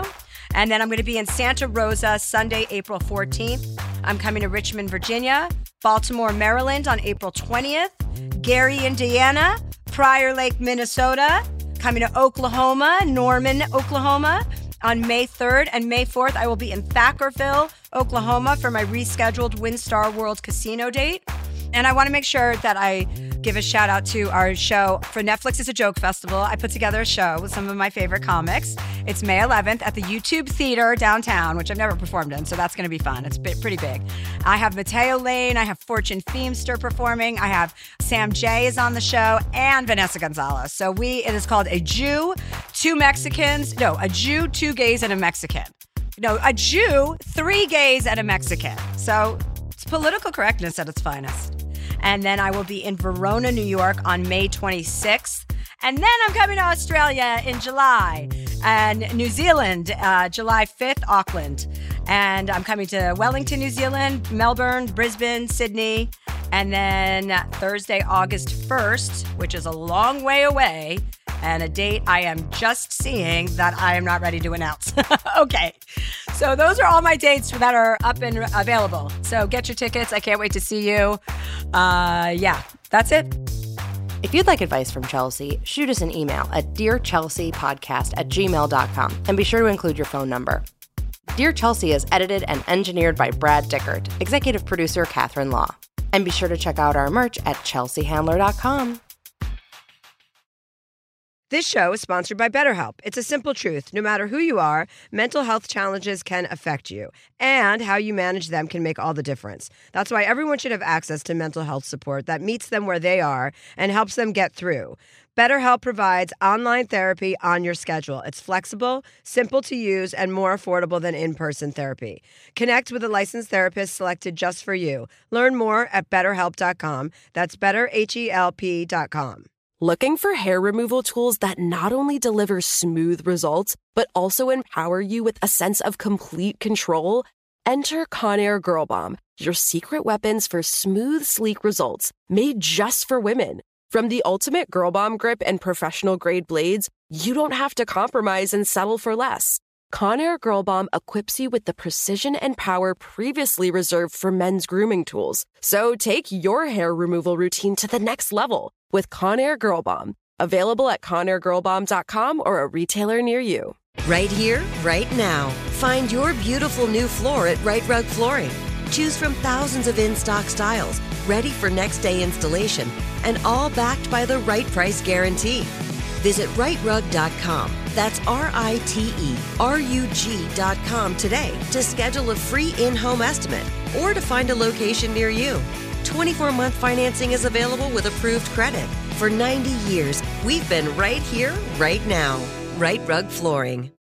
And then I'm going to be in Santa Rosa Sunday, April fourteenth. I'm coming to Richmond, Virginia, Baltimore, Maryland on April twentieth, Gary, Indiana, Prior Lake, Minnesota, coming to Oklahoma, Norman, Oklahoma on May third, and May fourth, I will be in Thackerville, Oklahoma for my rescheduled WinStar World Casino date. And I want to make sure that I give a shout out to our show for Netflix is a Joke Festival. I put together a show with some of my favorite comics. It's May eleventh at the YouTube Theater downtown, which I've never performed in, so that's going to be fun. It's pretty big. I have Mateo Lane, I have Fortune Feimster performing, I have Sam J is on the show, and Vanessa Gonzalez. So we, it is called A Jew, Two Mexicans, no, A Jew, Two Gays, and a Mexican. No, a Jew, Three Gays, and a Mexican. So it's political correctness at its finest. And then I will be in Verona, New York on May twenty-sixth. And then I'm coming to Australia in July. And New Zealand, uh, July fifth, Auckland. And I'm coming to Wellington, New Zealand, Melbourne, Brisbane, Sydney. And then Thursday, August first, which is a long way away, and a date I am just seeing that I am not ready to announce. Okay. So those are all my dates that are up and available. So get your tickets. I can't wait to see you. Uh, yeah, that's it. If you'd like advice from Chelsea, shoot us an email at dear chelsea podcast at gmail dot com and be sure to include your phone number. Dear Chelsea is edited and engineered by Brad Dickert, executive producer Catherine Law. And be sure to check out our merch at chelsea handler dot com. This show is sponsored by BetterHelp. It's a simple truth. No matter who you are, mental health challenges can affect you, and how you manage them can make all the difference. That's why everyone should have access to mental health support that meets them where they are and helps them get through. BetterHelp provides online therapy on your schedule. It's flexible, simple to use, and more affordable than in-person therapy. Connect with a licensed therapist selected just for you. Learn more at better help dot com. That's better help dot com. Looking for hair removal tools that not only deliver smooth results, but also empower you with a sense of complete control? Enter Conair Girl Bomb, your secret weapons for smooth, sleek results, made just for women. From the ultimate Girl Bomb grip and professional-grade blades, you don't have to compromise and settle for less. Conair Girl Bomb equips you with the precision and power previously reserved for men's grooming tools. So take your hair removal routine to the next level with Conair Girl Bomb. Available at conair girl bomb dot com or a retailer near you. Right here, right now. Find your beautiful new floor at Right Rug Flooring. Choose from thousands of in-stock styles, ready for next day installation, and all backed by the right price guarantee. Visit right rug dot com. That's R I T E R U G dot com today to schedule a free in-home estimate or to find a location near you. twenty-four month financing is available with approved credit. For ninety years, we've been right here, right now. Right Rug Flooring.